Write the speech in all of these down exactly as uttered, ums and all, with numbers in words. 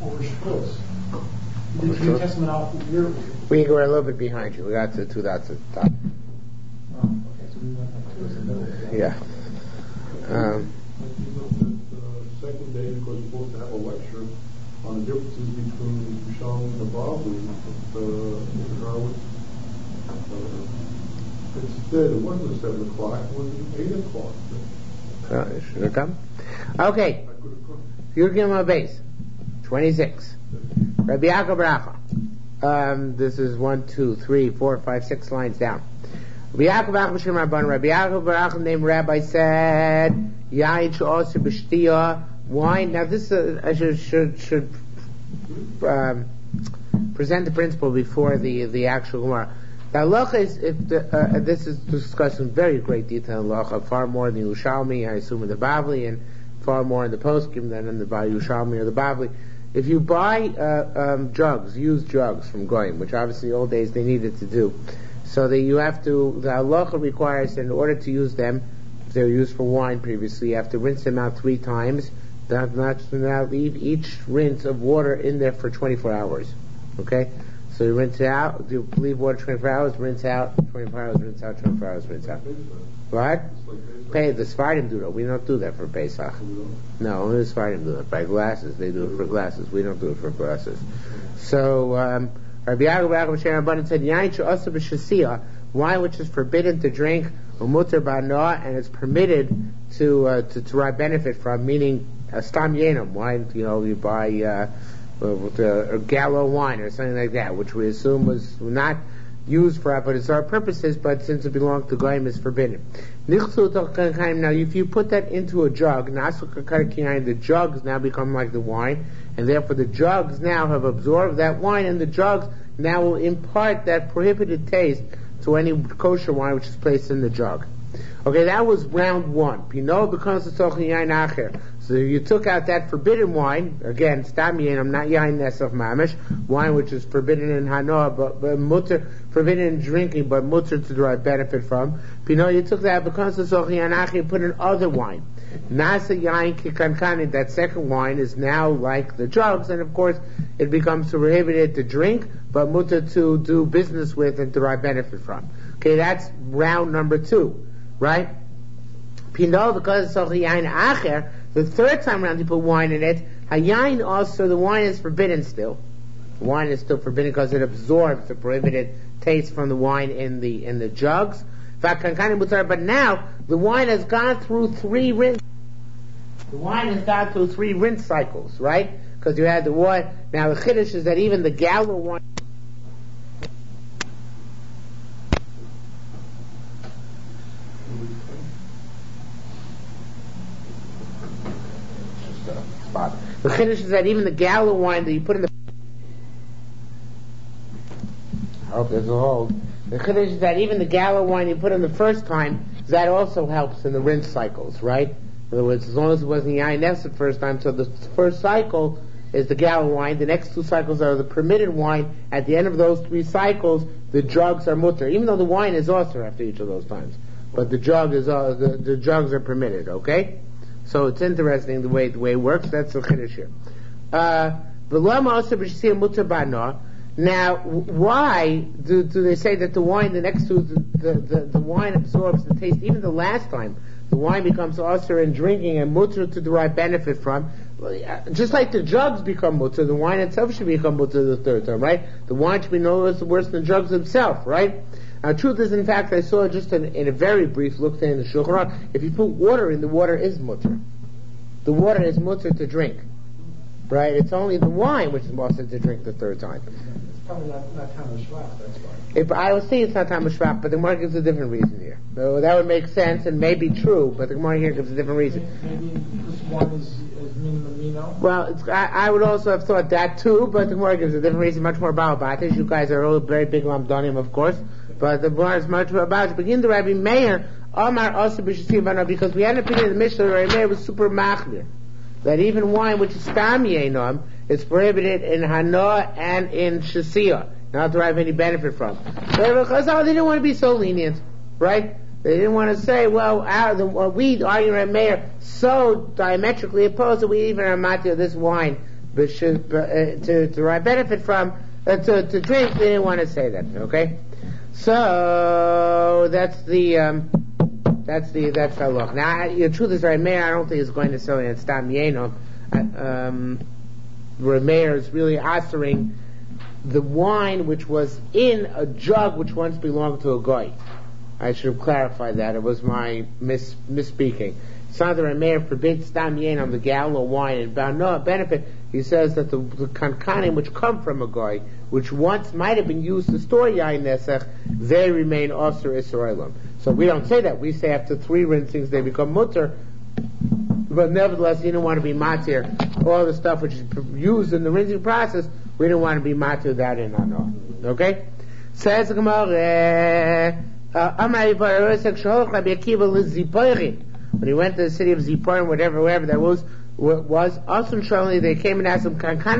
Over Shabbos. The New Testament out here. We go a little bit behind you. We got to two dots at the top. Oh, okay. So we went like towards the middle. Yeah. Um, the second day, because we're supposed to have a lecture on the differences between Rishon and the Bavli, uh, Harwitz. Uh, instead, it wasn't at seven o'clock, it was at eight o'clock. uh, should it come? Okay. You're giving my base. twenty-six. Rabbi Yaakov Bracha. Um, this is one, two, three, four, five, six lines down. Rabbi Yaakov Bracha B'Shem Rabban. Rabbi Yaakov Bracha, named Rabbi, said, Yain she'oser b'shtiya, wine. Now this uh, I should should should um, present the principle before the the actual Gemara. The halacha is, if the, uh, this is discussed in very great detail in halacha, far more in the Yerushalmi, I assume in the Bavli, and far more in the poskim than in the Yerushalmi or the Bavli. If you buy uh, um, drugs, used drugs from Goyim, which obviously in the old days they needed to do, so that you have to, the halacha requires that in order to use them, if they were used for wine previously, you have to rinse them out three times. Not, not, not leave each rinse of water in there for twenty-four hours. Okay? So you rinse it out, you leave water twenty-four hours, rinse out, twenty-four hours, rinse out, twenty-four hours, rinse out. What? Pay the Sephardim do that. We don't do that for Pesach. No, only the Sephardim do it by glasses. They do it for glasses. We don't do it for glasses. So, um, Rabbi Yaakov B'Shem Rabban said, Yain she'oser b'shasiya, wine which is forbidden to drink, u'muter ba'noah, and it's permitted to uh, to to derive benefit from, meaning uh, stam yenam wine. You know, you buy uh, with a, a gallo wine or something like that, which we assume was not used for but it's our purposes, but since it belonged to Goyim, is forbidden. Now, if you put that into a jug, the jugs now become like the wine, and therefore the jugs now have absorbed that wine, and the jugs now will impart that prohibited taste to any kosher wine which is placed in the jug. Okay, that was round one. Pinot becomes a soch yain acher. So you took out that forbidden wine, again, stam yain, not yain nesach mamish, wine which is forbidden in hanoah, but, but mutter, forbidden in drinking, but mutter to derive benefit from. Pinot, you took that, becomes a soch yain acher, you put in other wine. Nasa yain kikankani, that second wine is now like the jugs, and of course it becomes prohibited to drink, but mutter to do business with and derive benefit from. Okay, that's round number two. Right? Pinot, because it's also yain acher, the third time around you put wine in it, hayain also, the wine is forbidden still. The wine is still forbidden because it absorbs the prohibited taste from the wine in the in the jugs. But now, the wine has gone through three rinse. The wine has gone through three rinse cycles, right? Because you had the wine. Now the chiddush is that even the gallo wine. The chiddush is that even the gallo wine that you put in the I hope there's a hold. The chiddush is that even the gallo wine you put in the first time, that also helps in the rinse cycles, right? In other words, as long as it wasn't yain ness the first time, so the first cycle is the gallo wine, the next two cycles are the permitted wine. At the end of those three cycles, the jugs are mutter, even though the wine is also after each of those times. But the jug is uh, the, the jugs are permitted, okay? So it's interesting the way the way it works. That's the chiddush here. Uh, now, why do, do they say that the wine, the next two, the, the, the, the wine absorbs the taste? Even the last time, the wine becomes usher in drinking and mutter to derive benefit from. Just like the jugs become mutter, the wine itself should become mutter the third time, right? The wine should be no worse than the jugs themselves, right? Now, truth is, in fact, I saw just in, in a very brief look in the Shulchan Aruch, if you put water in, the water is mutter. The water is mutter to drink. Right? It's only the wine which is mutter to drink the third time. It's probably not, not Tam Shvat, that's why. If, I would say it's not Tam Shvat, but the Gemara gives a different reason here. So that would make sense and may be true, but the Gemara here gives a different reason. Maybe because wine is, is min amino? Well, it's, I, I would also have thought that too, but the Gemara gives a different reason, much more about it. You guys are all very big Lamdanim, of course. But the Gemara is much more about it. Begin the Rabbi Meir, Omar also b'shasiv, because we had an opinion in the Mishnah that Rabbi Meir was super machmir, that even wine which is stam yenom is prohibited in hanoah and in shasiya, not to derive any benefit from. So they didn't want to be so lenient, right? They didn't want to say, well, our, the, well we, arguing Rabbi Meir, so diametrically opposed that we even are matir this wine to, to derive benefit from, uh, to, to drink, they didn't want to say that, okay? So, that's the, um, that's the, that's the look. Now, the truth is, Rameir, I don't think is going to say in Stam Yeno. Um, Rameir is really answering the wine which was in a jug which once belonged to a goy. I should have clarified that. It was my mis- misspeaking. It's not that Rameir forbids Stam Yen on the gallon of wine and bound no benefit. He says that the, the kankanim which come from a goy, which once might have been used to store yain nesach, they remain osir Israelim. So we don't say that. We say after three rinsings they become mutter. But nevertheless, you don't want to be matir. All the stuff which is used in the rinsing process, we don't want to be matir that in our no. Okay? Says the Gemara, when he went to the city of Zipporim, whatever, wherever that was, was also surely they came and asked him,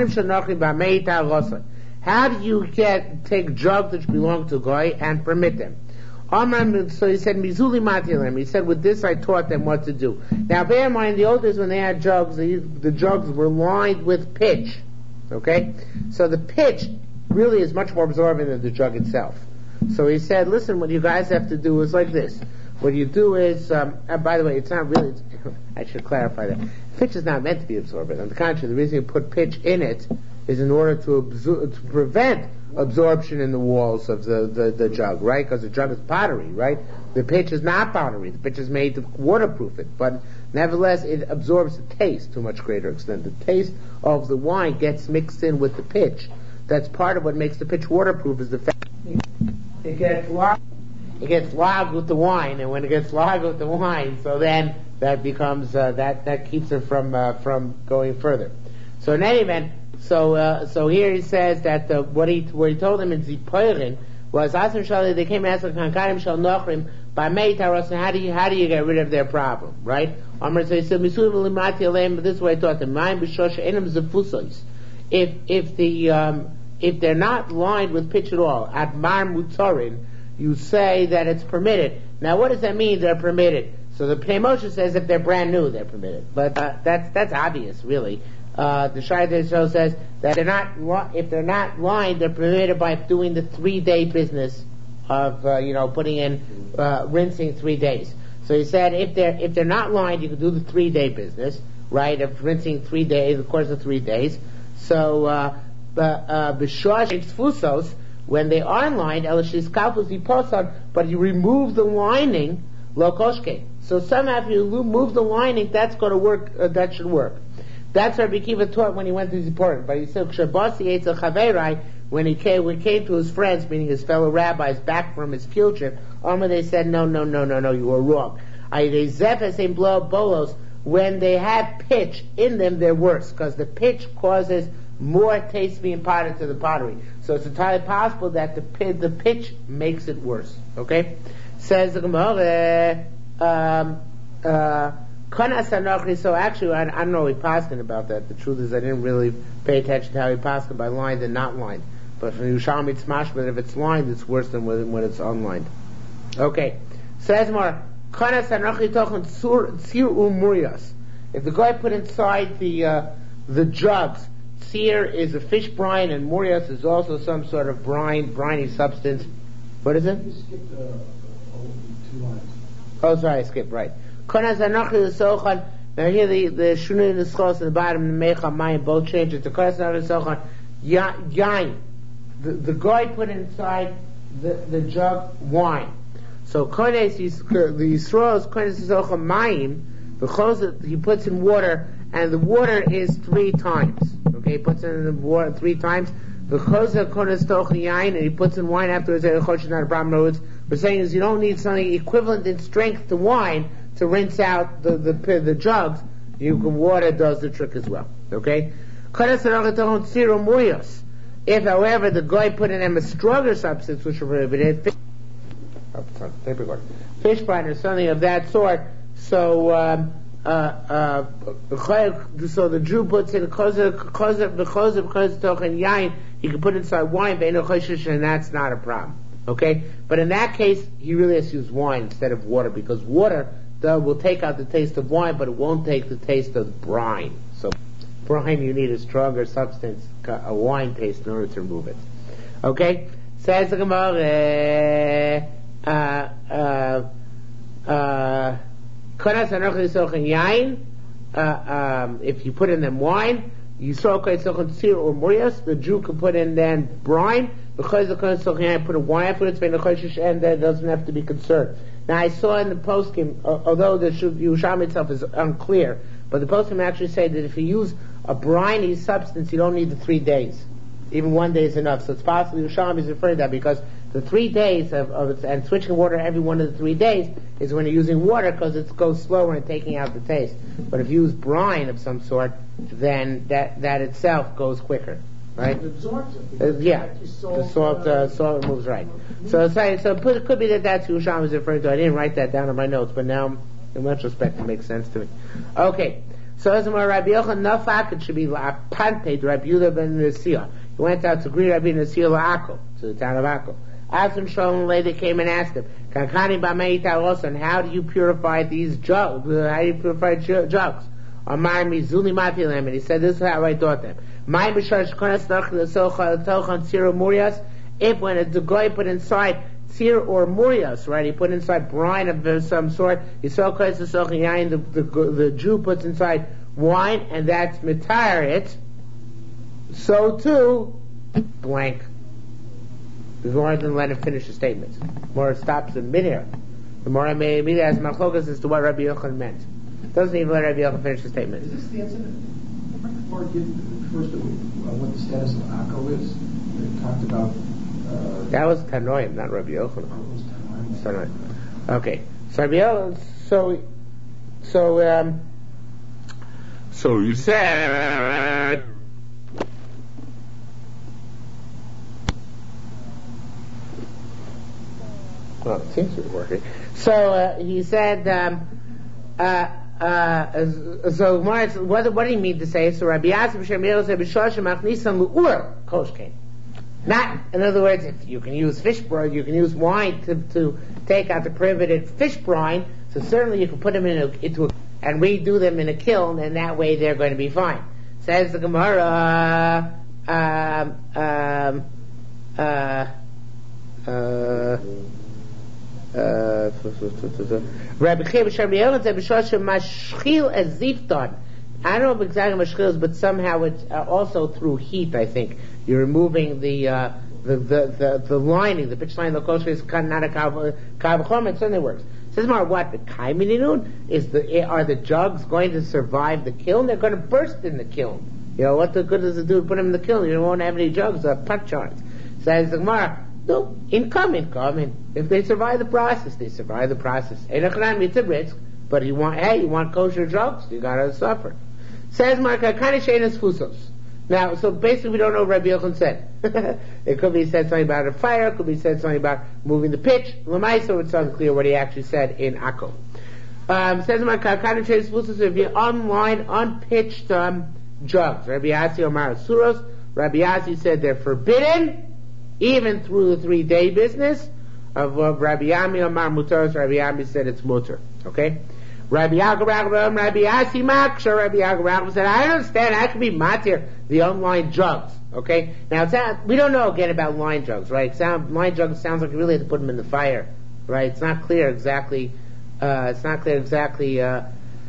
how do you get take jugs which belong to Goy and permit them? So he said, Mizuli Matilim. He said, with this I taught them what to do. Now bear in mind, the old days when they had jugs, the, the jugs were lined with pitch. Okay? So the pitch really is much more absorbent than the jug itself. So he said, listen, what you guys have to do is like this. What you do is, um, and by the way, it's not really, it's, I should clarify that. Pitch is not meant to be absorbent. On the contrary, the reason you put pitch in it is in order to, absor- to prevent absorption in the walls of the, the, the jug, right? Because the jug is pottery, right? The pitch is not pottery. The pitch is made to waterproof it. But nevertheless, it absorbs the taste to a much greater extent. The taste of the wine gets mixed in with the pitch. That's part of what makes the pitch waterproof is the fact it gets locked. It gets logged with the wine, and when it gets logged with the wine, so then that becomes uh, that that keeps it from uh, from going further. So in any event, so uh, so here he says that the, what he what he told them in Zipporim was Asr Shali. They came and asked Kankanim Shal Nochrim by Meitaros. How do you how do you get rid of their problem, right? Amr says Misuv Limati Aleim. But this way I taught them. Mine b'shosh enam zefusos. If if the um, if they're not lined with pitch at all, at Mar Mutzarin, you say that it's permitted. Now, what does that mean? They're permitted. So the Pnei Moshe says if they're brand new, they're permitted. But uh, that's that's obvious, really. Uh, the Shai Yisrael says that they're not if they're not lined, they're permitted by doing the three day business of uh, you know putting in uh, rinsing three days. So he said if they're if they're not lined, you can do the three day business, right? Of rinsing three days, of course, of three days. So uh, b'shosh fusos. When they are lined, but you remove the lining, lokoshke. So somehow if you remove the lining, that's going to work, uh, that should work. That's what Rabbi Kiva taught when he went to Zipporim. But he said, when he came, when he came to his friends, meaning his fellow rabbis, back from his field trip, they said, no, no, no, no, no, you were wrong. When they have pitch in them, they're worse, because the pitch causes more taste being imparted to the pottery. So it's entirely possible that the the pitch makes it worse. Okay? Says the Gemara, um, uh, so actually, I, I don't know how he passed about that. The truth is I didn't really pay attention to how he passed by lined and not lined. But from Yerushalmi it's mashma, if it's lined, it's worse than when, when it's unlined. Okay. Says more, if the guy put inside the, uh, the jugs, Sear is a fish brine, and Murias is also some sort of brine, briny substance. What is it? You skipped uh, two lines. Oh, sorry, I skipped, right. Now here the, the Shunu and the Schos in the bottom, the Mecha, Mayim, both change it to Konas Anachli Sochan, Yain. The, the guy put inside the, the jug wine. So Konas, the Yisrael is Konas Sochan Mayim, because he puts in water, and the water is three times. Okay, he puts it in the water three times. Because of Konas Tochen Yain, and he puts in wine afterwards, not a problem. What we're saying is you don't need something equivalent in strength to wine to rinse out the, the, the jugs. You can, water does the trick as well. Okay? If, however, the guy put in them a stronger substance, which are prohibited, fish, fish brine or something of that sort, so, um, Uh, uh, so the Jew puts in chozer, chozer, chozer, chozer, tochen yain. He can put inside wine, and that's not a problem. Okay, but in that case, he really has to use wine instead of water, because water uh, will take out the taste of wine, but it won't take the taste of brine. So brine, you need a stronger substance, a wine taste, in order to remove it. Okay? Says the Gemara, uh, uh, uh, uh, um, if you put in them wine, you saw or murias, the Jew can put in then brine, because the put a wine for it, and that doesn't have to be concerned. Now I saw in the poskim, although the Yerushalmi itself is unclear, but the poskim actually say that if you use a briny substance, you don't need the three days. Even one day is enough. So it's possible Yerushalmi is referring to that because the three days of, of and switching water every one of the three days is when you're using water because it goes slower in taking out the taste. But if you use brine of some sort, then that that itself goes quicker, right? It absorbs it. Uh, yeah, Like the salt, salt uh, salt moves right. So it's like, so it could be that that's who Yerushalmi is referring to. I didn't write that down in my notes, but now in retrospect it makes sense to me. Okay. So as more Rabbi Yochanan Nafak, it should be La'apante, Rabbi Yehuda ben Nasiya. He went out to greet Rabbi Nasiya La'akko, to the town of Akko. After Shalom later came and asked him, Kankani B'meita also, and how do you purify these jugs? How do you purify jugs? Amar Mizuli Matilem, and he said, this is how I taught them. My B'shar Shkonas Nach L'Socha L'Tochan Tzira Murias, if when a guy put inside Tzir or Murias, right? He put inside brine of some sort. He saw the, the the Jew puts inside wine, and that's mitar it. So too, blank. The Gemara didn't let him finish the statement. Gemara stops in mid-air. The Gemara immediately asks Machlokas as to what Rabbi Yochanan meant. Doesn't even let Rabbi Yochanan finish the statement. Is this the incident? Or give first uh, what the status of Akko is? They talked about. Uh, that was Tanoim, not Rabbi Yochanan. Oh, it was Tanoim. Tanoim. Okay. So Rabbi Yochanan, so, so, um, so you said. Well, it seems to be working. So uh, he said, um, uh, uh, so what, what do you mean to say? So Rabbi Yassim Shemir said, "B'shoshem achnisan l'ur koshkein." Not, in other words, if you can use fish brine, you can use wine to, to take out the prohibited fish brine. So certainly you can put them in a, into a, and redo them in a kiln, and that way they're going to be fine. Says the Gemara. Um, um, uh, uh, Uh, Rabbi Chiya b'Shem Yehuda said b'Shoshem mashchil as zifton. I don't know if exactly mashchil is, but somehow it's uh, also through heat. I think you're removing the uh, the, the the the lining, the pitch line, the kosher is not a kavachom. It certainly works. Says more what the kaiminun is the are the jugs going to survive the kiln? They're going to burst in the kiln. You know what the good does it do to put them in the kiln? You won't have any jugs or pot charts. Says the Gemara. No, income, income. And if they survive the process, they survive the process. It's a risk, but you want, hey, you want kosher drugs, you gotta suffer. Says Marka, kind of shenas fusos. Now, so basically we don't know what Rabbi Yochanan said. It could be said something about a fire, it could be said something about moving the pitch. Lamaisa, it's unclear what he actually said in Akko. Um, says Marka, kind of shenas fusos, if you're online, unpitched, um, drugs. Rabbi Yassi Omar Suros, Rabbi Yassi said they're forbidden, even through the three-day business of uh, Rabbi Yami Amar Mutaros. Rabbi Yami said it's mutar. Okay? Rabbi Yaakov Rabbi Yasi Maksha. Rabbi Yaakov said, I understand, I can be matir, the online drugs. Okay? Now, it's not, we don't know again about line drugs, right? Sound, line drugs sounds like you really have to put them in the fire, right? It's not clear exactly, uh, it's not clear exactly, uh,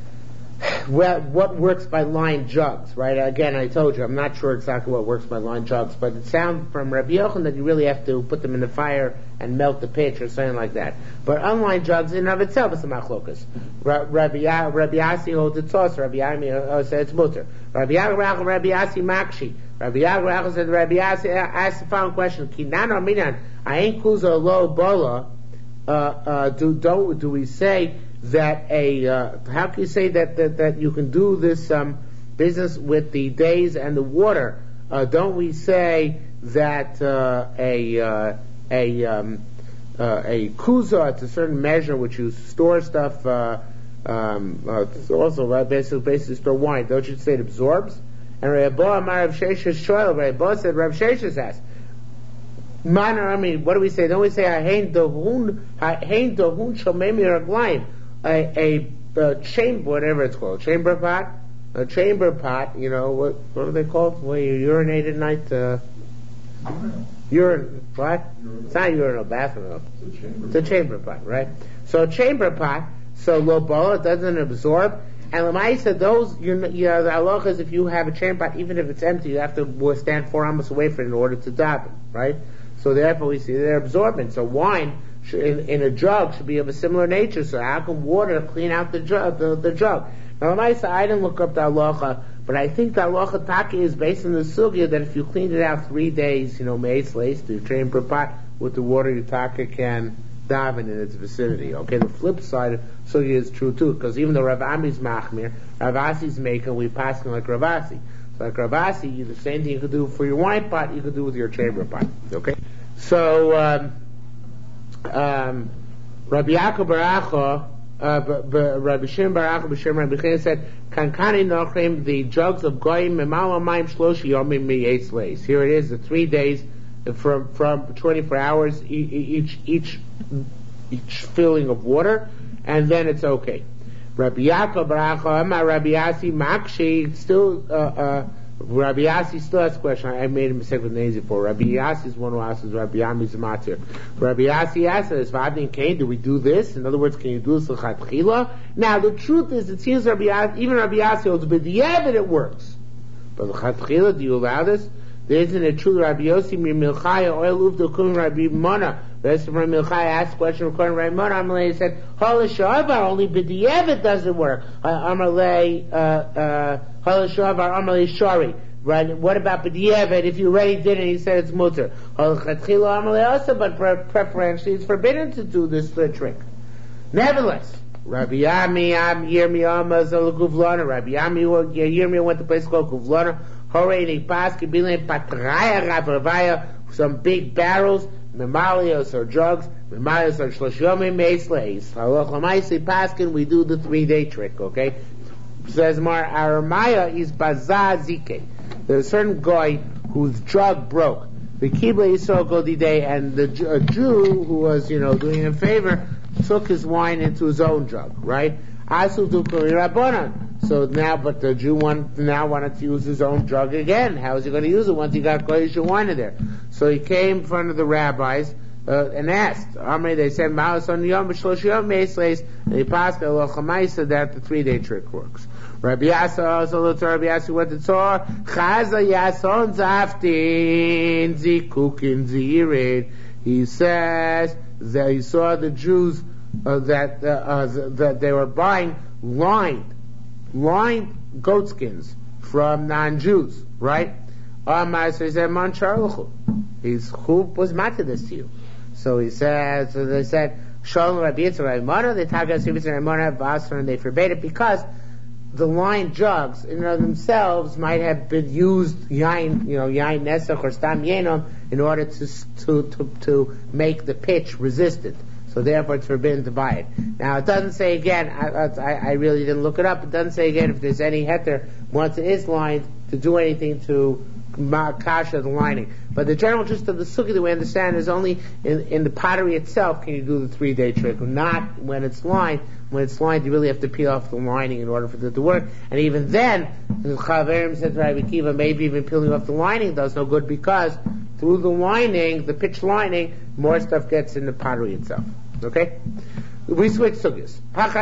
well, what works by line jugs, right? Again, I told you, I'm not sure exactly what works by line jugs, but it sounds from Rabbi Yochanan that you really have to put them in the fire and melt the pitch or something like that. But unline jugs in and of itself is a machlokas. Rabbi Yasi holds its sauce, Rabbi Yami said it's mutar. Rabbi Yaakov, Rabbi Yasi makshi. Rabbi Yaakov said, Rabbi Yasi asked the following question, Kinan or minan, ayin kuzo lo bola, uh, uh, do, do, do we say that a uh, how can you say that, that that you can do this um, business with the days and the water? Uh, don't we say that uh, a uh, a um, uh, a kuza, it's a certain measure which you store stuff. Uh, um, uh, it's also right, basically basically store wine. Don't you say it absorbs? And Rabbi Amar Rav Sheshes shoyel. Rabbi said Rav Sheshes asked. Manner, I mean, what do we say? Don't we say hain dohun hain dohun shomemi raglaim? A, a, a chamber, whatever it's called, chamber pot, a chamber pot, you know, what what are they called? Where you urinate at night? Uh, urine, what? Urinal. It's not urinal, bathroom. It's a chamber. It's a chamber pot, right? So a chamber pot, so lo bola, it doesn't absorb. And Lamaisa, those, you you know, the halacha is if you have a chamber pot, even if it's empty, you have to stand four amos away from it in order to daven, right? So therefore we see they're absorbent. So wine should, in, in a jug should be of a similar nature. So how can water clean out the jug? The, the jug? Now Lamaisa, I didn't look up the halacha, but I think the halacha taki is based on the sugya that if you cleaned it out three days, you know, mace lace, the chamber pot with the water, your taka can daven in its vicinity. Okay, the flip side of sugya is true too, because even though Rav Ami's machmir, Rav Asi's making, we pass like Rav Asi. So like Rav Asi, you the same thing you could do for your wine pot, you could do with your chamber pot. Okay, so um, um, Rabbi Yaakov Baracha, uh, b- b- Rabbi Shimon Baracha, B'Shem Rabbi Chaim said, Kankani Nochrim, the jugs of goyim memala mayim shloshi yomim miyetz leis. Here it is, the three days from from twenty-four hours e- each each each filling of water, and then it's okay. Rabbi Yaakov Baracha, Amar Rabbi Yasi Makshi, still uh, uh, Rabbi Yasi still has a question. I made a mistake with names before. Rabbi Yasi is one who asks Rabbi Yami's matir. Rabbi Yasi asks us, Vadin Kain, do we do this? In other words, can you do this l'chatchila? Now the truth is, it seems Rabbi Yasi, even Rabbi Yasi holds, but the evidence it works. But l'chatchila, do you allow this? There isn't a true Rabbi Yossi mir Milchaya oil uvdo kum Rabbi Mona. The rest of Rabbi Milchaya asked a question according to Rabbi Mona. Amalei said, Halashavavar only b'di'evet doesn't work. Amalei Halashavavar Amalei Shari. Right? What about b'di'evet? If you already did it, he said it's mutter. Halachatchila Amalei also, but preferentially it's forbidden to do this uh, trick. Nevertheless, Rabbi Yami Am Yirmiyah Mazal Guvlana. Rabbi Yami Yirmiyah went to a place called Guvlana. Some big barrels, memalios or jugs, memalios or shloshomim meisleis. Halachamaisi paskin, we do the three day trick, okay? Says Mar Aramaya is bazazike. There's a certain guy whose jug broke. The Kibla Yisrael Godidei, and the a Jew who was, you know, doing him a favor, took his wine into his own jug, right? Asu dukuri rabbanan. So now, but the Jew want, now wanted to use his own jug again. How is he going to use it once he got kodesh wine in there? So he came in front of the rabbis uh, and asked. Amri, they said, "Ma'as on yom b'shlosh yom meisleis," and he passed the lochamaisa that the three day trick works. Rabbi Yasa also looked to Rabbi Yasa what it saw. Chaza yason zaftin zikukin zirin. He says that he saw the Jews uh, that uh, uh, that they were buying lined. lined goatskins from non-Jews, right? Um, so he said, "Man charluchu." He's who was matter this to you? So he said. So they said, "Shalom Rabbi Yitzchak Rabbi Mona." They tag us Rabbi Mona Vasser, and they forbade it because the lined jugs in and of themselves might have been used yain, you know, yain nesach or stam yenom in order to to to to make the pitch resistant. So therefore it's forbidden to buy it. Now it doesn't say again, I, I, I really didn't look it up, it doesn't say again if there's any heter, once it is lined, to do anything to kasha the lining. But the general gist of the sukkah that we understand is only in, in the pottery itself can you do the three day trick, not when it's lined. When it's lined, you really have to peel off the lining in order for it to work. And even then, the Chaverim said to Rabbi Kiva, maybe even peeling off the lining does no good because through the lining, the pitch lining, more stuff gets in the pottery itself. Okay? We switch sugyas.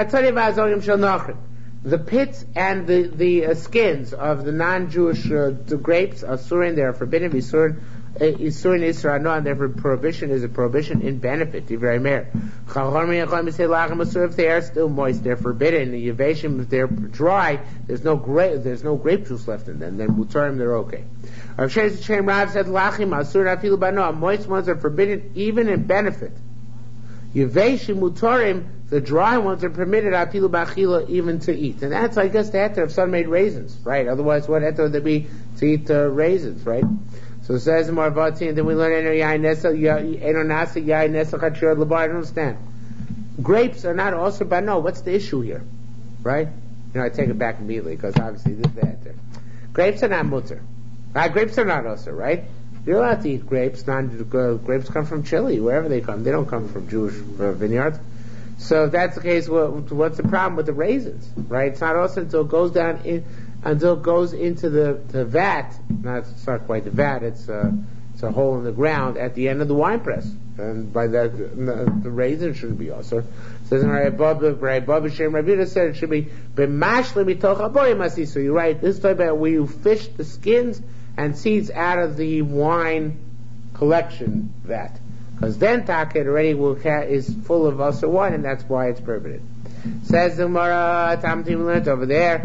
The pits and the, the uh, skins of the non-Jewish uh, the grapes are surin, they are forbidden. Isurin Isurin Isra no, and therefore prohibition is a prohibition in benefit. Divrei Meir. If they are still moist, they're forbidden. The Yavashim, if they're dry, there's no grape, there's no grape juice left in them. Then Mutarim, they're okay. Rav said, Lachim Asur Afilu Bano. Moist ones are forbidden even in benefit. Yavashim Mutarim, the dry ones are permitted afilu b'achila even to eat, and that's I guess the heter of sun-made raisins, right? Otherwise, what heter would there be to eat uh, raisins, right? So it says in Marvati, and then we learn eno yain nesa eno nasa yain nesa chachir lebar. I don't understand. Grapes are not also, but no. What's the issue here, right? You know, I take it back immediately because obviously this is the heter. Grapes are not mutter. Right? Grapes are not also, right? You're allowed to eat grapes. Non uh, grapes come from Chile, wherever they come. They don't come from Jewish uh, vineyards. So if that's the case, what, what's the problem with the raisins, right? It's not also until it goes down in, until it goes into the, the vat. Not, it's not quite the vat, it's a, it's a hole in the ground at the end of the wine press. And by that, the, the raisin shouldn't be also. It says in Rabbi Shem Rabbi said it should be b'mashlim mitoch haboyim masi. So you're right. This type of where you fish the skins and seeds out of the wine collection vat, because then taket already will ca- is full of also wine, and that's why it's prohibited. Says the Gemara, Tamtim learned over there,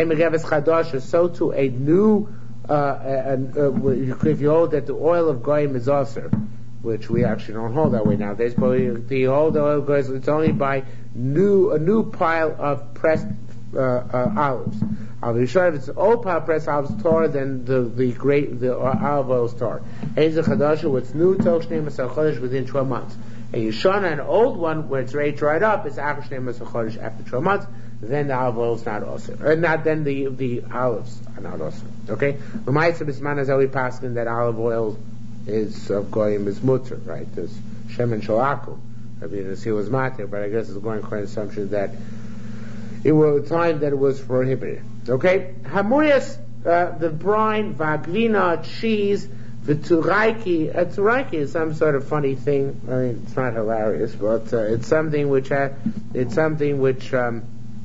so to a new, uh, uh, uh, if you hold that the oil of goyim is also, which we actually don't hold that way nowadays, but we, the old oil goes, it's only by new, a new pile of pressed uh, uh, olives. I'll be sure if it's an old pile of pressed olives tar, then the, the great, the olive oil is tar. Eizer Chadasha, what's new, Tok Shnei Masal Chodesh within twelve months. A Yeshana, an old one, where it's already dried up, is Achar Shnei Masal Chodesh after twelve months, then the olive oil is not also. Or not, then the, the olives are not also. Okay? L'maisa Bisman is how we pass in that olive oil is of goyim is mutter, right? There's shemen shalaku. I mean, it was matter, but I guess it's going to assumption that it was a time that it was prohibited. Okay, hamurias, uh, the brine, vagvina, cheese, the turaiki. A turaiki is some sort of funny thing. I mean, it's not hilarious, but uh, it's something which ha- it's something which um,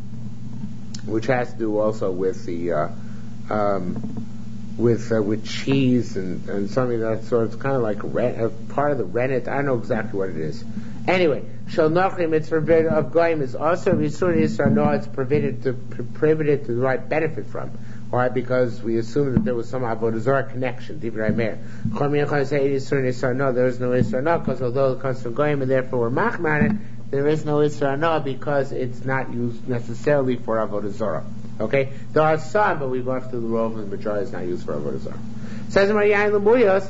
which has to do also with the. Uh, um, with uh, with cheese and, and something that sort of kind of like ren- uh, part of the rennet. I don't know exactly what it is. Anyway, shel nachrim, it's forbidden of goyim is also Yisur Yisra no, it's prohibited to prohibited to derive benefit from. Why? Because we assume that there was some avodah zarah connection. Divrei Meir. Chol say Yisur Yisra no, there is no Yisra no, because although it comes from goyim and therefore we're machman, there is no Yisra no because it's not used necessarily for avodah zarah. Okay, there are some, but we go after the role, and the majority is not used for avodah zarah. Says in Mariyayin Lemuyos,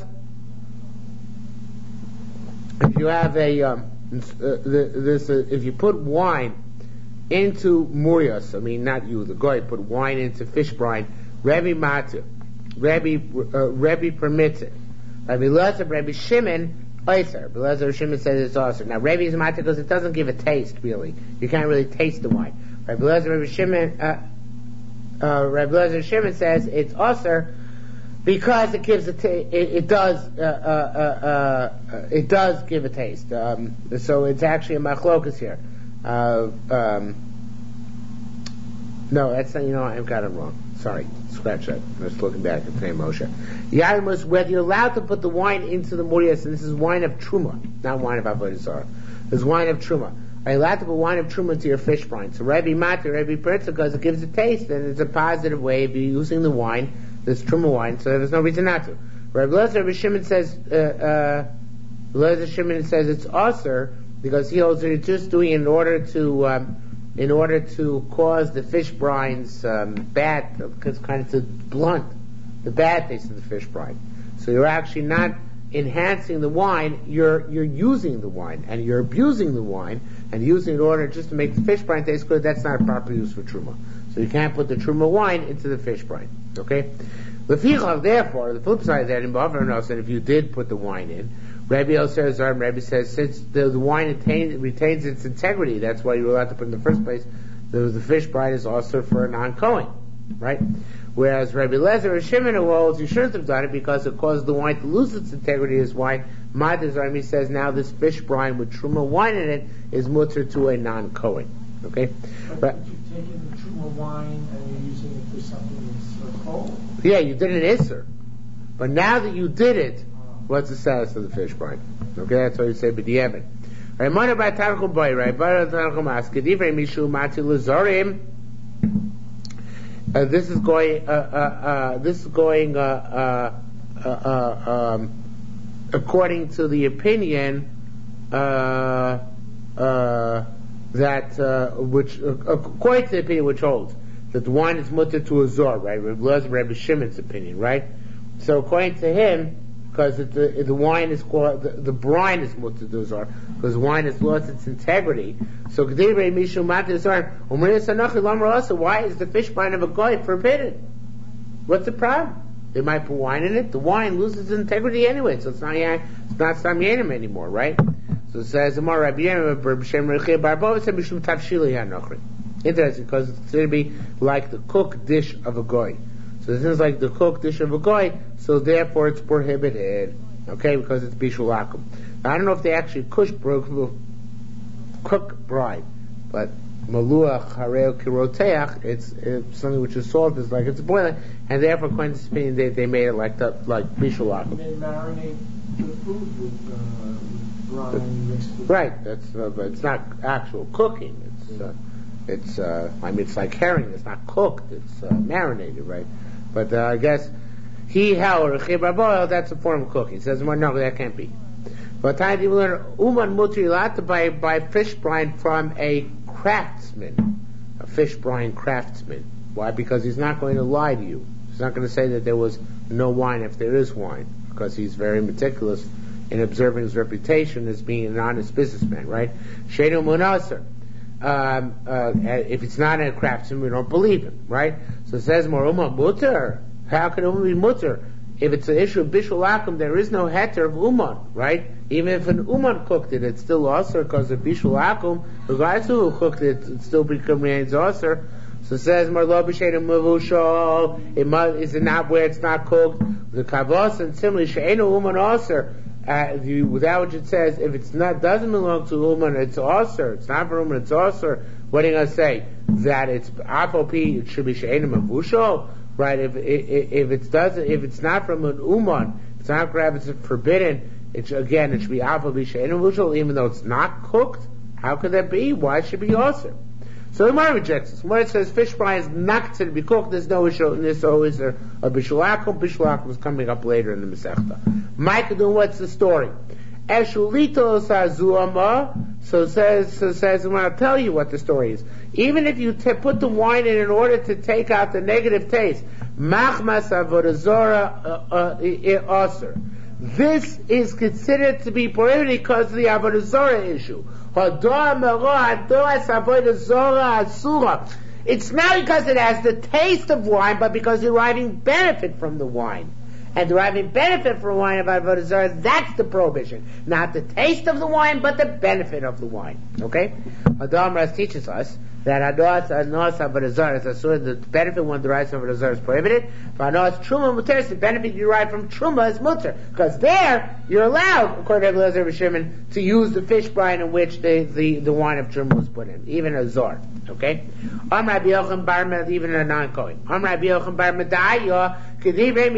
if you have a um, uh, this, uh, if you put wine into murios, I mean not you, the goy, put wine into fish brine, Rebbe Matu, Rebbe uh, Rebbe permits it. Rabbi Lezer, Rabbi Shimon, Oyser. Rabbi Lezer, Shimon says it's also. Now Rebbe is Matu because it doesn't give a taste really. You can't really taste the wine. Rabbi Lezer, Rabbi Shimon. Uh, Uh, Rabbi Lezer Shimon says it's usher because it gives a t- it, it does uh, uh, uh, uh, it does give a taste. Um, so it's actually a machlokas here. Uh, um, no, that's not, you know I've got it wrong. Sorry, scratch that. I'm just looking back at Pnei Moshe. Yaimus, whether you're allowed to put the wine into the murias, and this is wine of truma, not wine of avodah zarah. This is wine of truma. Are you allowed to put wine of truma into your fish brine? So Rebbe Matir, Rebbe Peretz, because it gives a taste, and it's a positive way of using the wine, this truma wine, so there's no reason not to. Rebbe Lezer, Rebbe Shimon says, uh, uh, Lezer Shimon says it's usher, because he holds that it's just doing it in order to, um, in order to cause the fish brines, um, bad, because kind of to blunt the bad taste of the fish brine. So you're actually not enhancing the wine, you're you're using the wine, and you're abusing the wine, and using it in order just to make the fish brine taste good. That's not a proper use for truma. So you can't put the truma wine into the fish brine. Okay? Lefichav, therefore, the flip side of that, in Bavar said if you did put the wine in, Rabbi Eliezer Zarm, Rabbi says since the, the wine retains, retains its integrity, that's why you're allowed to put it in the first place. The, the fish brine is also for a non-Kohen, right? Whereas Rabbi Lezer or Shimon holds you shouldn't have done it because it caused the wine to lose its integrity. Is why Madaz Armi says now this fish brine with truma wine in it is mutter to a non-Kohen. Okay, but, but you've taken the truma wine and you're using it for something that's uh, cold. Yeah, you did an isser, but now that you did it, what's the status of the fish brine? Okay, that's what you say. B'di'evet. Right, mana b'tarchum boy. Right, b'tarchum asked. Divrei mishu mati lezorim. Uh, this is going. Uh, uh, uh, this is going uh, uh, uh, um, according to the opinion uh, uh, that uh, which uh, according to the opinion which holds that the wine is mutter to a zor, right? Rabbi, Rabbi Shimon's opinion, right? So according to him, because the, the wine is called the, the brine is mutter to a zor, because the wine has lost its integrity. So why is the fish brine of a goy forbidden? What's the problem? They might put wine in it. The wine loses its integrity anyway, so it's not it's not Sam Yenim anymore, right? So it says Interesting, because it's considered to be like the cooked dish of a goy. So this is like the cooked dish of a goy, so therefore it's prohibited. Okay, because it's bishul akum. I don't know if they actually cook, cook bride, but maluach hareo kiroteach, it's, it's something which is salt, it's like it's boiling, and therefore, according to this opinion, they, they made it like that, like bishul akum. They marinate the food with, uh, with brine mixed with... Right, that's, uh, but it's not actual cooking. It's, uh, it's, uh, I mean, it's like herring. It's not cooked. It's uh, marinated, right? But uh, I guess he held or chibar, that's a form of cooking. He says, well, no, that can't be. But time you learn uman mutri to buy buy fish brine from a craftsman, a fish brine craftsman. Why? Because he's not going to lie to you. He's not going to say that there was no wine if there is wine, because he's very meticulous in observing his reputation as being an honest businessman, right? Shenu munasser. Um, uh, if it's not a craftsman, we don't believe him, right? So it says more umma mutter. How can umma be mutter? If it's an issue of bishul akum, there is no heter of uman, right? Even if an uman cooked it, it's still aser because of bishul akum. The guys who cooked it, it still remains aser. So it says more lo b'sheinu mavushal. It must, is it not where it's not cooked? The kavos and similarly she'enu uman aser. Uh, without which it says, if it's not doesn't belong to uman, it's aser. It's not for uman, it's aser. What are you going to say? That it's apopi, it should be she'enu mavushal. Right, if, if if it doesn't, if it's not from an uman, it's not grab, it's forbidden. It should, again, it should be alpha b'she'enu, even though it's not cooked. How could that be? Why should it be awesome? So the Gemara rejects this. When it says fish brine is not considered to be cooked, there's no issue in this. So is there a bishul akum? Bishul akum is coming up later in the Masechta. Micah, what's the story? Eshulito sazuama. So says, so says, I'm going to tell you what the story is. Even if you t- put the wine in in order to take out the negative taste, machmas avodazora aser. This is considered to be prohibited because of the avodazora issue. It's not because it has the taste of wine, but because you're deriving benefit from the wine. And deriving benefit from wine of avodah zarah, that's the prohibition. Not the taste of the wine, but the benefit of the wine. Okay? Adam Ras teaches us that anos anos avodah zarah is asur. The benefit one derives from avodah zarah is prohibited. For anos truma muter, the benefit you derive from truma is muter, because there you're allowed, according to Eliezer Shimon, to use the fish brine in which the, the, the wine of truma was put in, even a zor. Okay? Am Rabbi Yochanan bar Med, even a non-kohen. Am Rabbi Yochanan bar Medaya. Or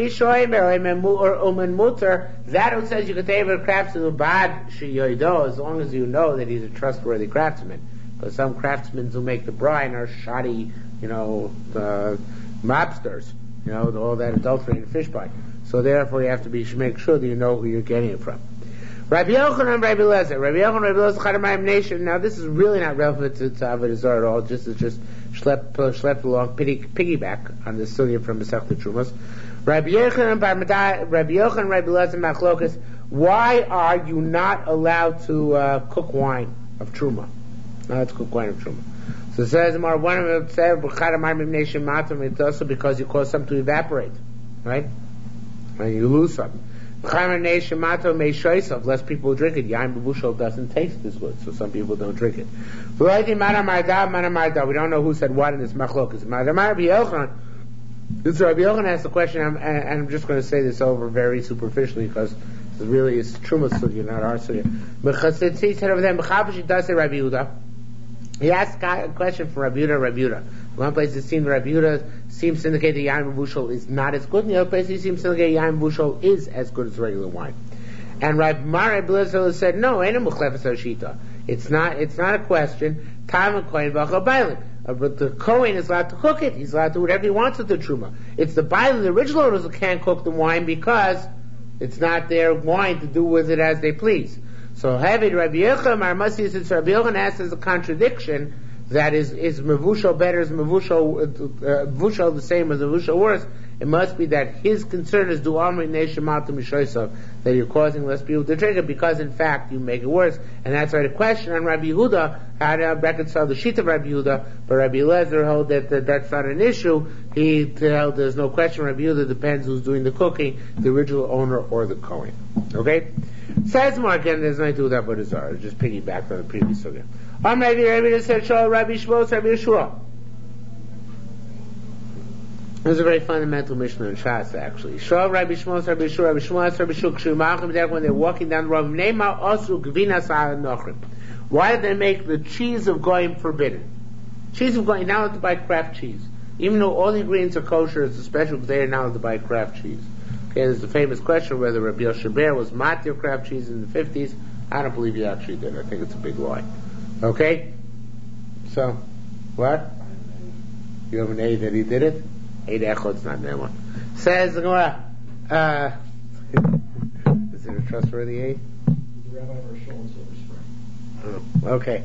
uman mutter, that who says you can take a craftsman bad shiyoido, as long as you know that he's a trustworthy craftsman. Because some craftsmen who make the brine are shoddy, you know, uh, mobsters, you know, all that adulterated fish brine. So therefore, you have to be make sure that you know who you're getting it from. Rabbi Yochanan and Rabbi Eliezer. Rabbi Yochanan and Rabbi Eliezer Chadamayim Nation. Now, this is really not relevant to, to Avodah Zarah at all. Just it's just schlepped uh, schlepped along piggy, piggyback on the sugya from Masechta Trumas. Rabbi Yochanan and Rabbi Yochanan and Rabbi Eliezer Machlokas. Why are you not allowed to uh, cook wine of truma? Not allowed to cook wine of truma. So it says more one of them said Chadamayim Nation Matam. It's also because you cause something to evaporate, right? And you lose something. Less people drink it. Yain b'bushel doesn't taste as good, so some people don't drink it. We don't know who said what in this machlokas. This Rabbi Yochanan asks the question, and I'm just going to say this over very superficially because it really is Truma's sugya, not our sugya. He said over there, he asked a question from Rabbi Yehuda, Rabbi Yehuda. One place it seems Rabbi Yehuda seems to indicate that Yain B'Bushel is not as good, and the other place it seems to indicate Yain B'Bushel is as good as regular wine. And Rabbi Mari Blizzel said, no, it's not, it's not a question. But the Kohen is allowed to cook it. He's allowed to do whatever he wants with the Truma. It's the Bailim, the original owners, who can't cook the wine because it's not their wine to do with it as they please. So having Rabbi Yochanan, our Masi, since Rabbi Yochanan asks as a contradiction, that is, is Mevushal better, is Mevushal, uh, Mevushal the same as Mevushal worse, it must be that his concern is Du'amri Neshim Matam Mishoisav, that you're causing less people to drink it, because in fact you make it worse. And that's why the question on Rabbi Yehuda, how to reconcile the sheet of Rabbi Yehuda, but Rabbi Eliezer held that, that that's not an issue. He held there's no question. Rabbi Yehuda depends who's doing the cooking, the original owner or the Kohen. Okay? Says more again, there's nothing to do with that, but it's just piggyback on the previous again. I'm Rabbi Rabbi said Shol Rabbi Shmos Rabbi Yeshua. This is a very fundamental Mishnah in Shas, actually. Shol Rabbi Shmos Rabbi Yeshua Rabbi Shmos Rabbi Yeshua when they're walking down the road. Neima Osu Gvinas Al Nochrim. Why did they make the cheese of goyim forbidden? Cheese of goyim, now allowed to buy Kraft cheese. Even though all the ingredients are kosher, it's a special because they are now allowed to buy Kraft cheese. Okay, there's the famous question whether Rabbi Yoshe Ber was matir Kraft cheese in the fifties. I don't believe he actually did. I think it's a big lie. Okay? So, what? You have an A that he did it? Eight echot's not that one. Says the Gemara, uh, is it a trustworthy A? The rabbi of our show in Silver Spring. Oh, okay.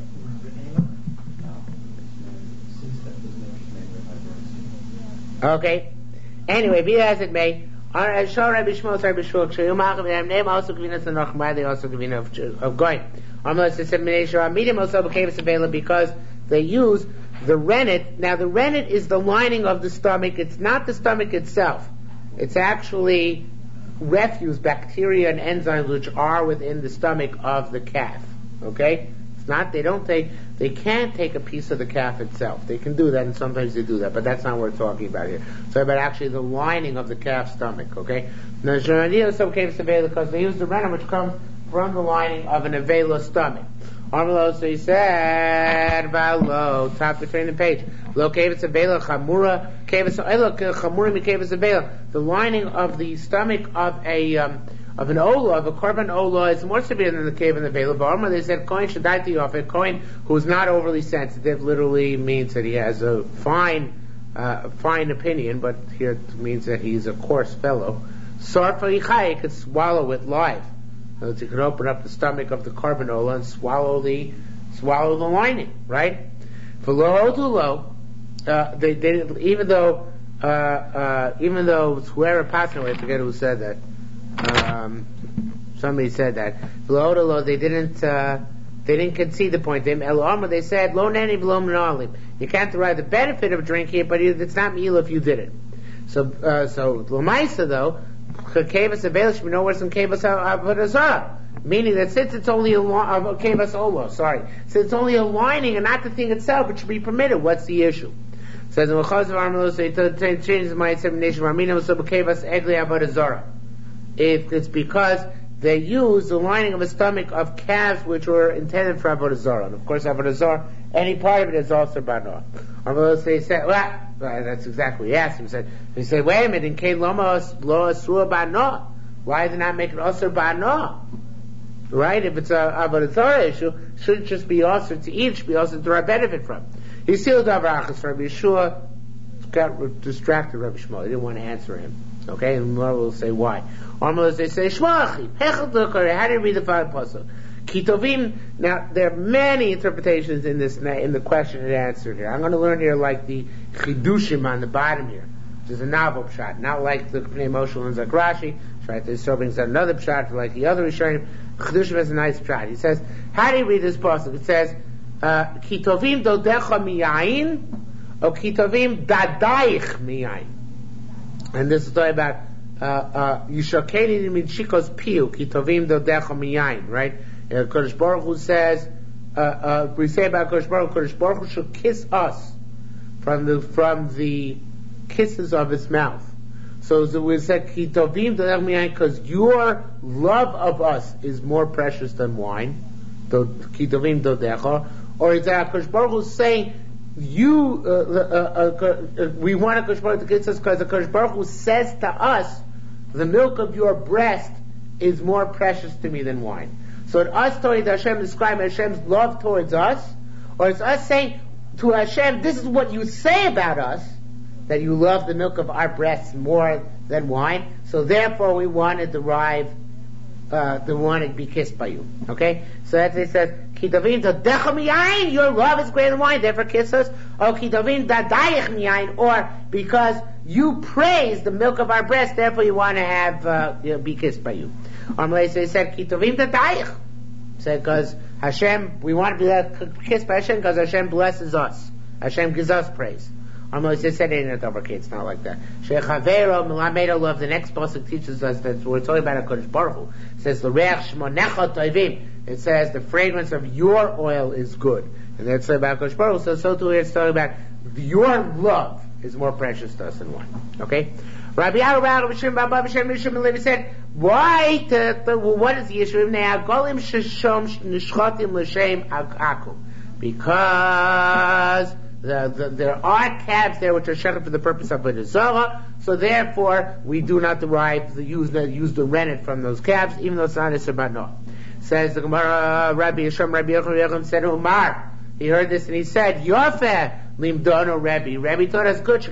Okay. Anyway, be as it may, on Shor Rabbi Shmos Rabbi Shmuel, Sheyumach and name also Gvinas and Nachmai, they also Gvina of of going. Almost the same medium also became available because they use the rennet. Now the rennet is the lining of the stomach. It's not the stomach itself. It's actually refuse, bacteria, and enzymes which are within the stomach of the calf. Okay? It's not, they don't take, they can't take a piece of the calf itself. They can do that, and sometimes they do that, but that's not what we're talking about here. So about actually the lining of the calf's stomach, okay? Now, some caves because they use the rennet which comes from the lining of an avela stomach. Armalo, so he said, Valo, top between the page. Lo kavis avela, chamura, kavis, look, chamura mi kavis avela. The lining of the stomach of a, um, of an ola, of a korban ola, is more severe than the cave and the vela. But they said, kohen shadaiti off it, kohen who is not overly sensitive, literally means that he has a fine, uh, fine opinion, but here it means that he's a coarse fellow. Sarfa yichai, he could swallow it live. So you could open up the stomach of the korban ola and swallow the, swallow the lining, right? For lo odulo, uh, they, they, even though, uh, uh, even though whoever passed away, I forget who said that. Um, somebody said that. Lo they didn't, uh, they didn't concede the point. They, they said, lo nani v'lo menalim. You can't derive the benefit of drinking it, but it's not meal if you did it. So, uh, so, l'maisa though, kevas avelish, we know what's in kevas avodah, meaning that since it's only a uh, kevas ola, sorry, since it's only a lining and not the thing itself, it should be permitted. What's the issue? Says in L'chaz of Armelos, it changes the mindset of nation. Ramina so kevas egli avodah. It's because they use the lining of a stomach of calves which were intended for avodah zarah. And of course, avodah zarah, any part of it is also bano. Armelos, they said, well, that's exactly what he asked him. He said, he said, wait a minute, in Kain Lomos lo asur bano. Why did not make it asur bano? Right? If it's a avodah zarah issue, should it just be asur to eat? Should be asur to derive benefit from. He sealed avrachas for Rabbi Yeshua, got distracted Rabbi Shmuel. He didn't want to answer him. Okay, and Gemara will say why. Armalos, they say shmachi hechel dokar. How do you read the five pasuk? Kitovim. Now there are many interpretations in this in the question and answer here. I'm going to learn here like the chidushim on the bottom here, which is a novel pshat, not like the Pnei Moshe and Zakrashi. Right, there's so brings out another pshat like the other Rishonim. Chidushim is a nice pshat. He says, how do you read this pasuk? It says, Kitovim dodecha miyayin, or Kitovim dadaich miyayin. And this is talking about Yishakeni min shikos piu kitovim dodecha miyayin, right? Uh, Kodesh Baruch Hu says, uh, uh, we say about Kodesh Baruch Hu, Kodesh Baruch Hu should kiss us from the from the kisses of his mouth. So, so we said kitovim dodecha miyayin because your love of us is more precious than wine. Kitovim dodecha, or is that Kodesh Baruch Hu saying? You, uh, uh, uh, uh, we want a Kodesh Baruch Hu to kiss us because the Kodesh Baruch Hu says to us, the milk of your breast is more precious to me than wine. So it's us telling Hashem, describing Hashem's love towards us, or it's us saying to Hashem, this is what you say about us, that you love the milk of our breasts more than wine, so therefore we want to derive Uh, the one to be kissed by you. Okay? So that's it says, Kitovim dodecha miyayin, your love is greater than wine, therefore kiss us. Or Kitovim dadayich miyayin, or because you praise the milk of our breast, therefore you want to have, uh, you know, be kissed by you. Or Malay so he said, Kitovim dadayich. Said, because Hashem, we want to be kissed by Hashem because Hashem blesses us. Hashem gives us praise. Almost just said it in a double It's not like that. Shechavero Milamedo love. The next pasuk teaches us that we're talking about a Kodesh Baruch Hu. It says the Reach Shmonecha Toivim. It says the fragrance of your oil is good. And that's about Kosh Baruch. So, so too it's talking about your love is more precious to us than one. Okay? Rabbi Yaakov said, why? To, to, well, what is the issue now? Golim sheshom nishchatim l'shem aku. Because the, the, there are calves there which are shechted for the purpose of a zara, so therefore we do not derive the use the use the rennet from those calves, even though it's not a sabano. Says the Gemara, Rabbi Yisham, Rabbi Yochanan said, Umar. He heard this and he said, Yofeh limdono Rabbi. Rabbi taught us good.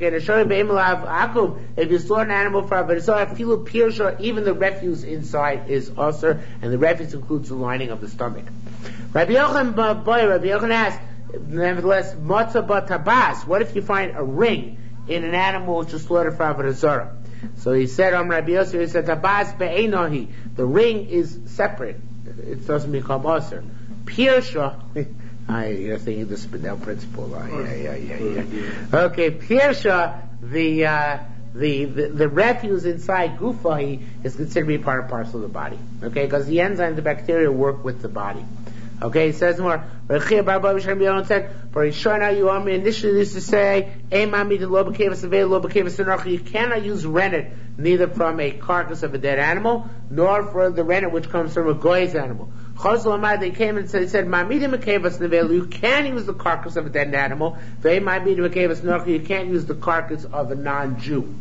If you slaughter an animal for a zara, filu pirsha, even the refuse inside is usher, and the refuse includes the lining of the stomach. Rabbi Yochanan, boy, Rabbi Yochanan asked, nevertheless, matzah batabas. What if you find a ring in an animal which is slaughtered for avodah zarah? So he said, "Om Rabbi Yosef, he said, tabas be'enohi. The ring is separate. It doesn't become usher. Pirsha." I, you're thinking the Spinel principle. Oh, yeah, yeah, yeah, yeah. Okay, pirsha. The uh, the, the the refuse inside gufa is considered to be part and parcel of the body. Okay, because the enzymes, the bacteria work with the body. Okay, it says more. Rechia Bar Baba Shem Yohan said, "For Yishana you want me initially used to say, Eimami the lo b'kevas avei lo b'kevas enoch." You cannot use rennet neither from a carcass of a dead animal nor for the rennet which comes from a goy's animal. Chazal Amar, they came and said, said "Ma'amidim b'kevas nevelu." You can use the carcass of a dead animal. Ve'Ma'amidim b'kevas enoch. You can't use the carcass of a non-Jew.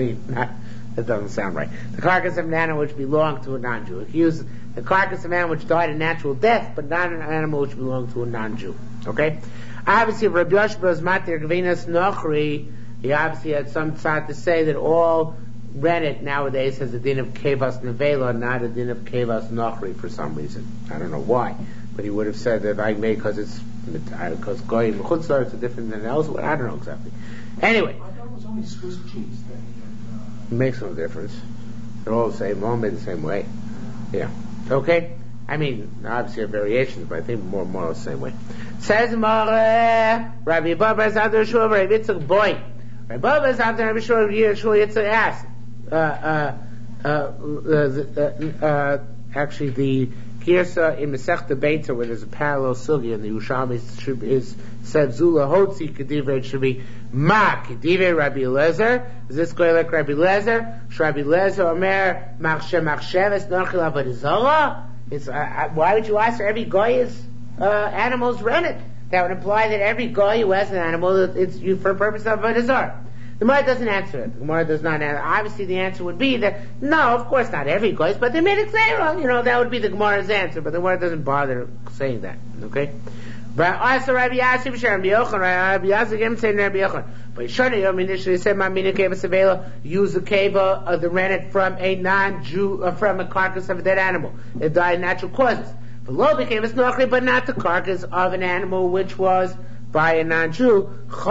That doesn't sound right. The carcass of an animal which belonged to a non-Jew. If you use the carcass of an animal which died a natural death, but not an animal which belonged to a non-Jew. Okay? Obviously, if Rabbi Yoshua is matir gvinas nochri, he obviously had some thought to say that all rennet nowadays has a din of kevas nevela, not a din of kevas nochri for some reason. I don't know why. But he would have said that I made because it's because goyim chutzlar it's different than elsewhere. I don't know exactly. Anyway. I thought it was only Swiss cheese that It makes no difference. They're all the same, all made the same way. Yeah. Okay? I mean, obviously there are variations, but I think more more the same way. Says Mare, Rabbi Baba is out there, Shua, Rabbi Yitzchak, boy. Rabbi Baba is out there, Rabbi Shua, Shua Yitzchak asked. Uh, uh, uh, uh, uh, actually, the Kirsa in Masechta Beitza, where there's a parallel sugi, and the Yerushalmi is said Zula Hotzi Kediver. It should be Ma Kediver Rabbi Eliezer. Is this going like Rabbi Eliezer? Rabbi Eliezer Omer Machshe Machsheves Nochil Avodah Zarah. It's uh, why would you ask for every guy is uh, animals rented? That would imply that every guy who has an animal, it's you for purpose of Avodah Zarah. The Gemara doesn't answer it. The Gemara does not answer. Obviously, the answer would be that no, of course not every goy, but they made it clear. You know, that would be the Gemara's answer. But the Gemara doesn't bother saying that. Okay. Also, Rabbi Yassi, Rabbi Yochanan, Rabbi Yassi again saying Rabbi Yochanan. But Shana Yom initially said, "Ma'amina keva sevela." Use the keva of the rennet from a non-Jew, uh, from a carcass of a dead animal. It died in natural causes. But lo became but not the carcass of an animal which was by a non-Jew.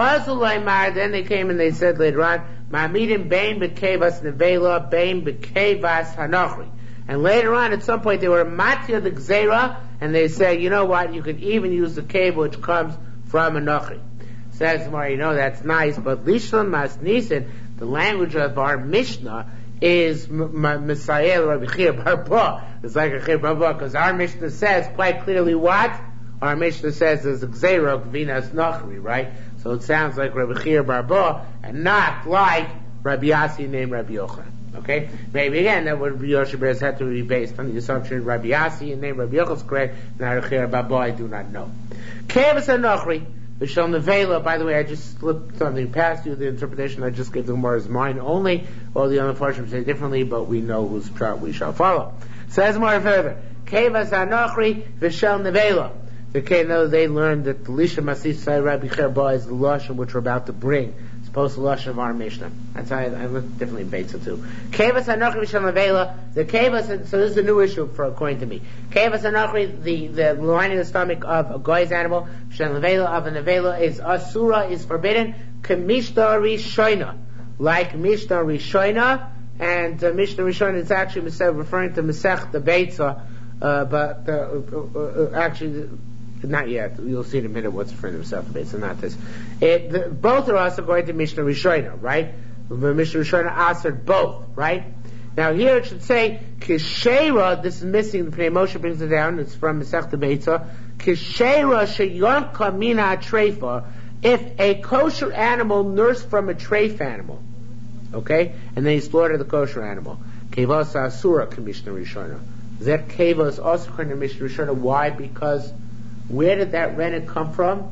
Then they came and they said later on, Ma'amidim bein bekevas nevela, bein bekevas hanochri. And later on, at some point, they were matir the gzera, and they say, you know what, you can even use the keva which comes from a nochri. Says more, you know, that's nice, but lishlan mas nisan, the language of our Mishnah, is Messiah Rabbi Chia Bar Ba. It's like a Chia Bar Ba, because our Mishnah says quite clearly what? Our Mishnah says there's a Gzeira Gvinas Nachri, right? So it sounds like Rabbi Chia Bar Ba, and not like Rabbi Yassi named Rabbi Yochanan. Okay? Maybe again, that would be Yoshe had to be based on the assumption Rabbi Yassi and named Rabbi Yochanan is correct, not Rabbi Chia Bar Ba, I do not know. Kevas Nachri, Vishal Nevela, by the way, I just slipped something past you, the interpretation I just gave the Gemara is mine only, all the other portions say differently, but we know whose chart we shall follow. Says more further, Kevas Nachri, Vishal Nevela. Okay, no, they learned that the Lisha Masisai Rabbi Chia Ba is the Lashon which we're about to bring. It's supposed to the Lashon of our Mishnah. That's how I, I looked differently in Beitza too. Kevas Anochri V'Shem Avela. The Kevas, so this is a new issue for according to me. Kevas Anochri, the the lining of the stomach of a goy's animal, V'Shem Avela of an Avela is Asura, is forbidden. Kamishta Rishoina, like Mishnah Rishoina, and uh, Mishnah Rishoina is actually referring to Masech the Beitza, uh, but uh, uh, uh, actually. Not yet. You'll see in a minute what's referring to himself about. So not this. It, the, both are also going to Mishnah Rishoina, right? The Mishnah Rishoina answered both, right? Now here it should say Kishera. This is missing. The Pnei Moshe brings it down. It's from Masechta Beitza. Kishera sheyonka mina treifa, if a kosher animal nursed from a treif animal, okay, and then you slaughter the kosher animal, kevos asura commissioner rishona. That kevos also commissioner rishona. Why? Because where did that rennet come from?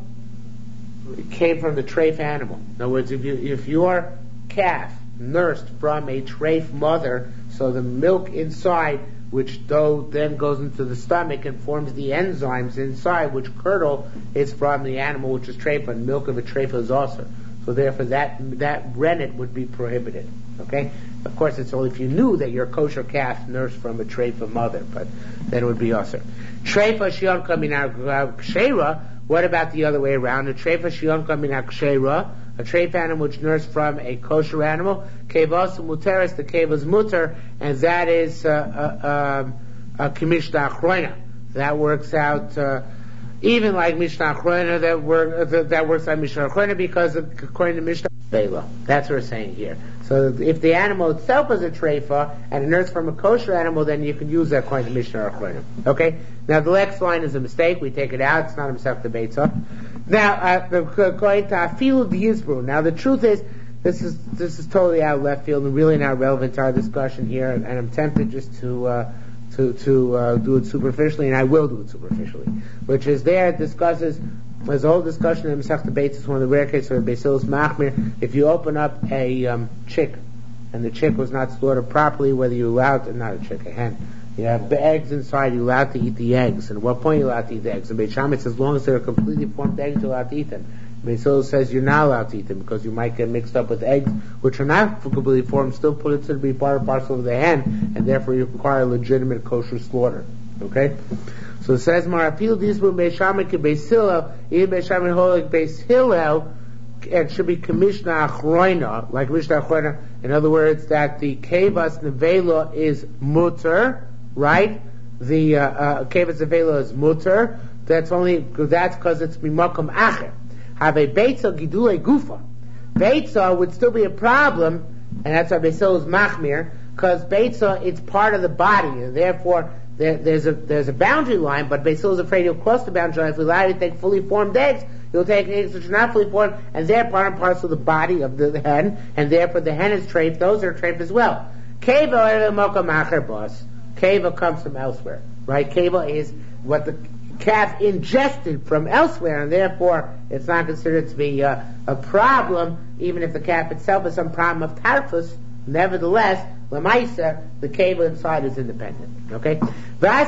It came from the treif animal. In other words, if you if your calf nursed from a treif mother, so the milk inside, which though then goes into the stomach and forms the enzymes inside, which curdle, is from the animal which is treifa, and milk of a treifa is also. So therefore that that rennet would be prohibited. Okay? Of course it's only if you knew that your kosher calf nursed from a treifa mother, but then it would be also. Treifa shion kaminar kshera. What about the other way around? A treifa shion kaminar kshera, a treif animal which nursed from a kosher animal, kevos muteris, the kev is muter, and that is uh, uh, uh, a mishnah achroina. That works out uh, even like mishnah achroina that work uh, that works like mishnah achroina, because of, according to mishnah velo. That's what we're saying here. So if the animal itself is a treifa and it nursed from a kosher animal, then you can use that according to mishnah achroina. Okay. Now the next line is a mistake. We take it out. It's not a masechta beitza. Now, uh, going to afilu d'yizbru. Now, the truth is, this is this is totally out of left field and really not relevant to our discussion here. And, and I'm tempted just to uh, to to uh, do it superficially, and I will do it superficially. Which is there it discusses. There's a whole discussion in Masechta Beitz. It's one of the rare cases of Basilis Machmir. If you open up a um, chick, and the chick was not slaughtered properly, whether you're allowed to, not a chick, a hen. You have the eggs inside, you're allowed to eat the eggs. And at what point you're allowed to eat the eggs? And Beit Shammai says, as long as they're completely formed eggs, you're allowed to eat them. Beit Hillel says you're not allowed to eat them because you might get mixed up with eggs which are not completely formed, still put it to be part and parcel of the hen, and therefore you require legitimate kosher slaughter. Okay? So it says, Marapil Disbu Beit Shammai ke Beit Hillel, even Beit Shammai holik Beit Hillel, it should be Kamishna Achroina, like Mishnah Achroina. In other words, that the Kevas Nevela is mutter, right? The uh, uh, Kevas Nevela is mutter. That's only that's because it's mimakom acher. Have a beitza gidule gufa. Beitza would still be a problem, and that's why Beisil is machmir, because beitza it's part of the body, and therefore there, there's a there's a boundary line. But Beisil is afraid he'll cross the boundary line. If we allow you to take fully formed eggs, you'll take eggs which are not fully formed, and they're part and parcel of the body of the hen, and therefore the hen is treif. Those are treif as well. Keva mimakom acher boss. Keva comes from elsewhere, right? Keva is what the calf ingested from elsewhere, and therefore it's not considered to be uh, a problem, even if the calf itself has some problem of tarfus. Nevertheless, lemaisa, the keva inside is independent. Okay. Right?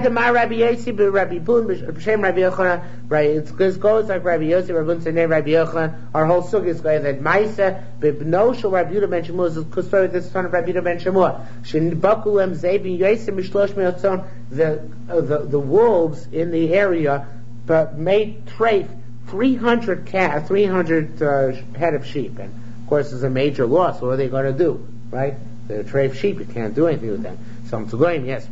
It goes like Rabbi Yossi, Rabbi Unzanei, Rabbi Yochanan. Our whole sugi is going that Maisa, Bibnosha, Rabbi Yehuda ben Shemua is custodied this son of Rabbi Yehuda ben Shemua. Shinbakulem Zebin Yosem Mishlosh Meotzon. The the the wolves in the area, but made treif three hundred cat, three hundred uh, head of sheep, and of course there's a major loss. What are they going to do, right? They're treif sheep. You can't do anything with them. Some to going, yes.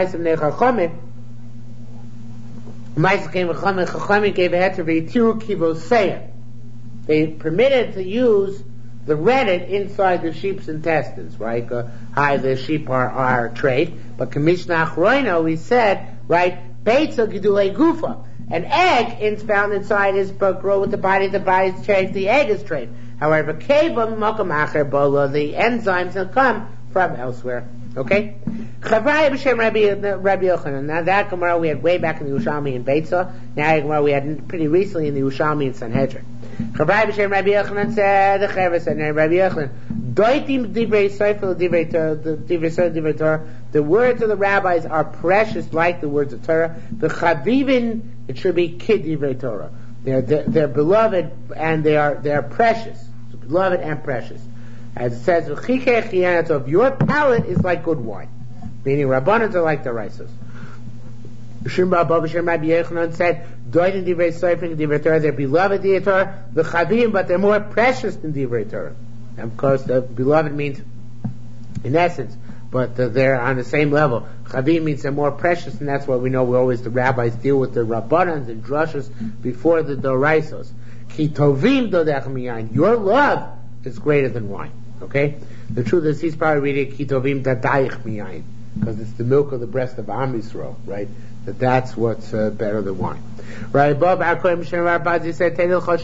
Ma'aseh came Chachamim. Chachamim gave a heter v'yitiru kivoseya. They permitted to use the rennet inside the sheep's intestines, right? Uh, hi, the sheep are, are treif, but Kamishna Achroina, we said, right? Beitza gidulei gufa. An egg is found inside is grow with the body. The body is treif. The egg is treif. However, keva makom acher bola. The enzymes will come from elsewhere. Okay? Chavai b'shem Rabbi Rabbi Yochanan. Now that Gemara we had way back in the Yerushalmi and Beitza. Now the Gemara we had pretty recently in the Yerushalmi and Sanhedrin. Chavai b'shem Rabbi Yochanan said, the Chavis said, Rabbi Yochanan, doitim divrei seifel divrei Torah, divrei seifel divrei Torah. The words of the rabbis are precious, like the words of Torah. The chavivin, it should be kid divrei Torah. They're, they're they're beloved and they are they are precious, beloved and precious. As it says, of your palate is like good wine. Meaning, Rabbanans are like the Raisos. Shimba Baba Shem Rabbi Yochanan said, Doitin Divrei Soifin Divrei Torah, they're beloved Divrei Torah, the Chavim, but they're more precious than Divrei Torah. And of course, the beloved means, in essence, but uh, they're on the same level. Chavim means they're more precious, and that's why we know we always, the rabbis deal with the Rabbanans and Drushas before the Doraisos. Ki Tovim Dodech Miyayin, your love is greater than wine. Okay? The truth is, he's probably reading Kitovim Dadayich Miyayin. because it's the milk of the breast of Am Yisrael, right? That that's what's uh, better than wine. Right? Bob Akoim Shem Rabbazi said,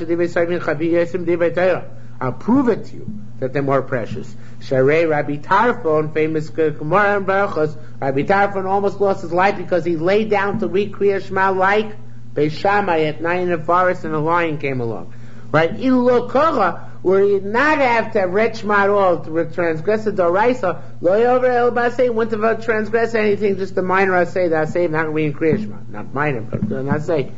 I'll prove it to you that they're more precious. Sharei Rabbi Tarfon, famous Gemara and Baruchos, Rabbi Tarfon almost lost his life because he lay down to read Kriya Shema like Beis Shammai at night in the forest and a lion came along. Right? In Lokora, where you not have to have read Shema at all to transgress the Doraisa, Lo Yover El Basei wouldn't have transgressed anything, just the minor Asay, the Asay, not reading Kriya Shema. Not minor, but not say.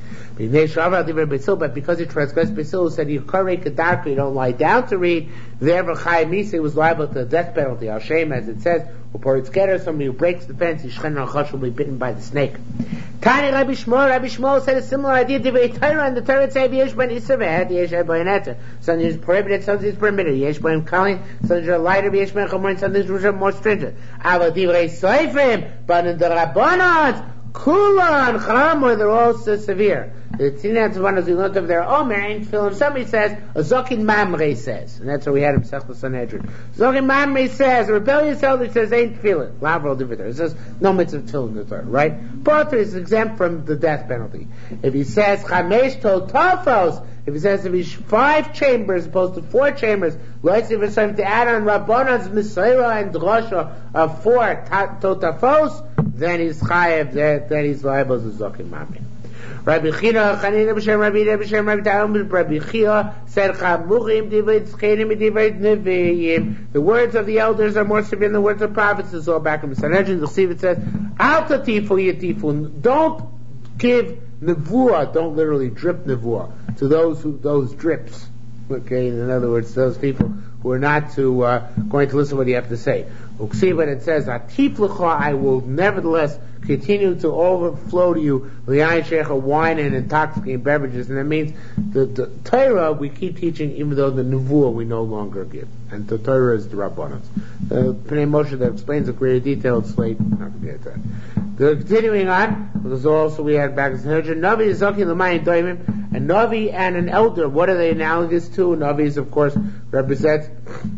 But because he transgressed Basil, said you you don't lie down to read. Therefore, Chayim Misa was liable to the death penalty. Hashem, as it says, somebody who breaks the fence, will be bitten by the snake. Tani Rabbi Shmuel, Rabbi Shmuel said a similar idea. Divrei Torah, and the Torah said Yesh Ben Isavet, Yesh Ben Eter. Something is prohibited, something is permitted. Yesh Ben Kalin, something is lighter, Yesh Ben Chomorin, something is more stringent. Ava Divrei Soifrim, but in the Rabbanot, Kula and Charamor, they're all so severe. The Tzinat one as we learned of their Omer in film. Somebody says a Zokin Mamre says, and that's what we had in Sechel Sanhedrin. Zokin Mamre says a rebellious elder says ain't tefillin. Lavrol Diviter. It says no mitzvah tefillin in the Torah, right? Potter is exempt from the death penalty. If he says Chamesh Totafos, if he says if he's five chambers opposed to four chambers, let's if it's time to add on Rabbanon's Misaira and Drosha of four Totafos, then he's chayev. Then he's liable to Zokin Mamre. Rabbi Chia, Chanina b'shem Rabbi Rabbi Shem Rabbi Talmud, Rabbi Chia said, "Chamuchim divrei tzkenim divrei neviim." The words of the elders are more severe than the words of prophets. This is all back in the Sanhedrin. You'll see it says, "Al tatifu yatifu." Don't give nevuah. Don't literally drip nevuah to those who those drips. Okay, in other words, those people who are not to uh, going to listen to what you have to say. We'll see what it says. Atif l'cha, I will nevertheless continue to overflow to you li'ayin shecha, wine and intoxicating beverages, and that means the, the Torah we keep teaching, even though the nevuah we no longer give, and the Torah is the Rabbanos. The Pnei Moshe that explains in greater detail. It's late. Not to get that. The, continuing on, because also we had back in Sanhedrin, Navi is zokin l'mayim doimim, a Navi and an elder. What are they analogous to? Navi, of course, represents.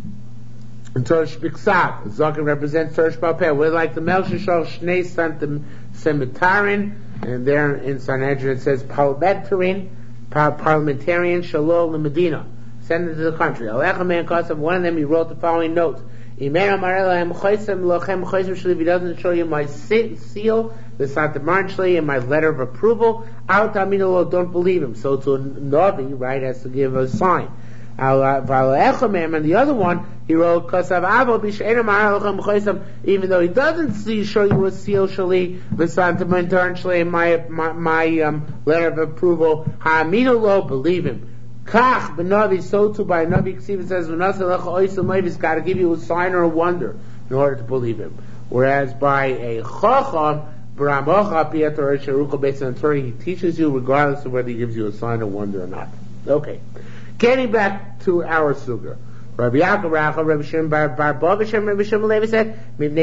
And Torah Shbiksav, Zokin represents Torah Shbalpeh. We're like the Melchishol Shnei Santim Semitarin, and there in Sanhedrin it says parliamentarian, par- parliamentarian Shalol Medina. Send it to the country. Alechem Kosav, one of them he wrote the following note. If he doesn't show you my seal, the Santamarn Shli, and my letter of approval, don't believe him. So to a Navi, right, has to give a sign. And the other one, he wrote, even though he doesn't see, show you a seal shali, and my, my, my um, letter of approval, believe him. Kach, b'navi, so too by Navi, Ksiva says, he's got to give you a sign or a wonder in order to believe him. Whereas by a chacham, he teaches you regardless of whether he gives you a sign or wonder or not. Okay. Getting back to our suga, Rabbi Yaakov Racha, Rabbi Shem Bar Bar Rabbi Shem Rabbi Shem Levi said,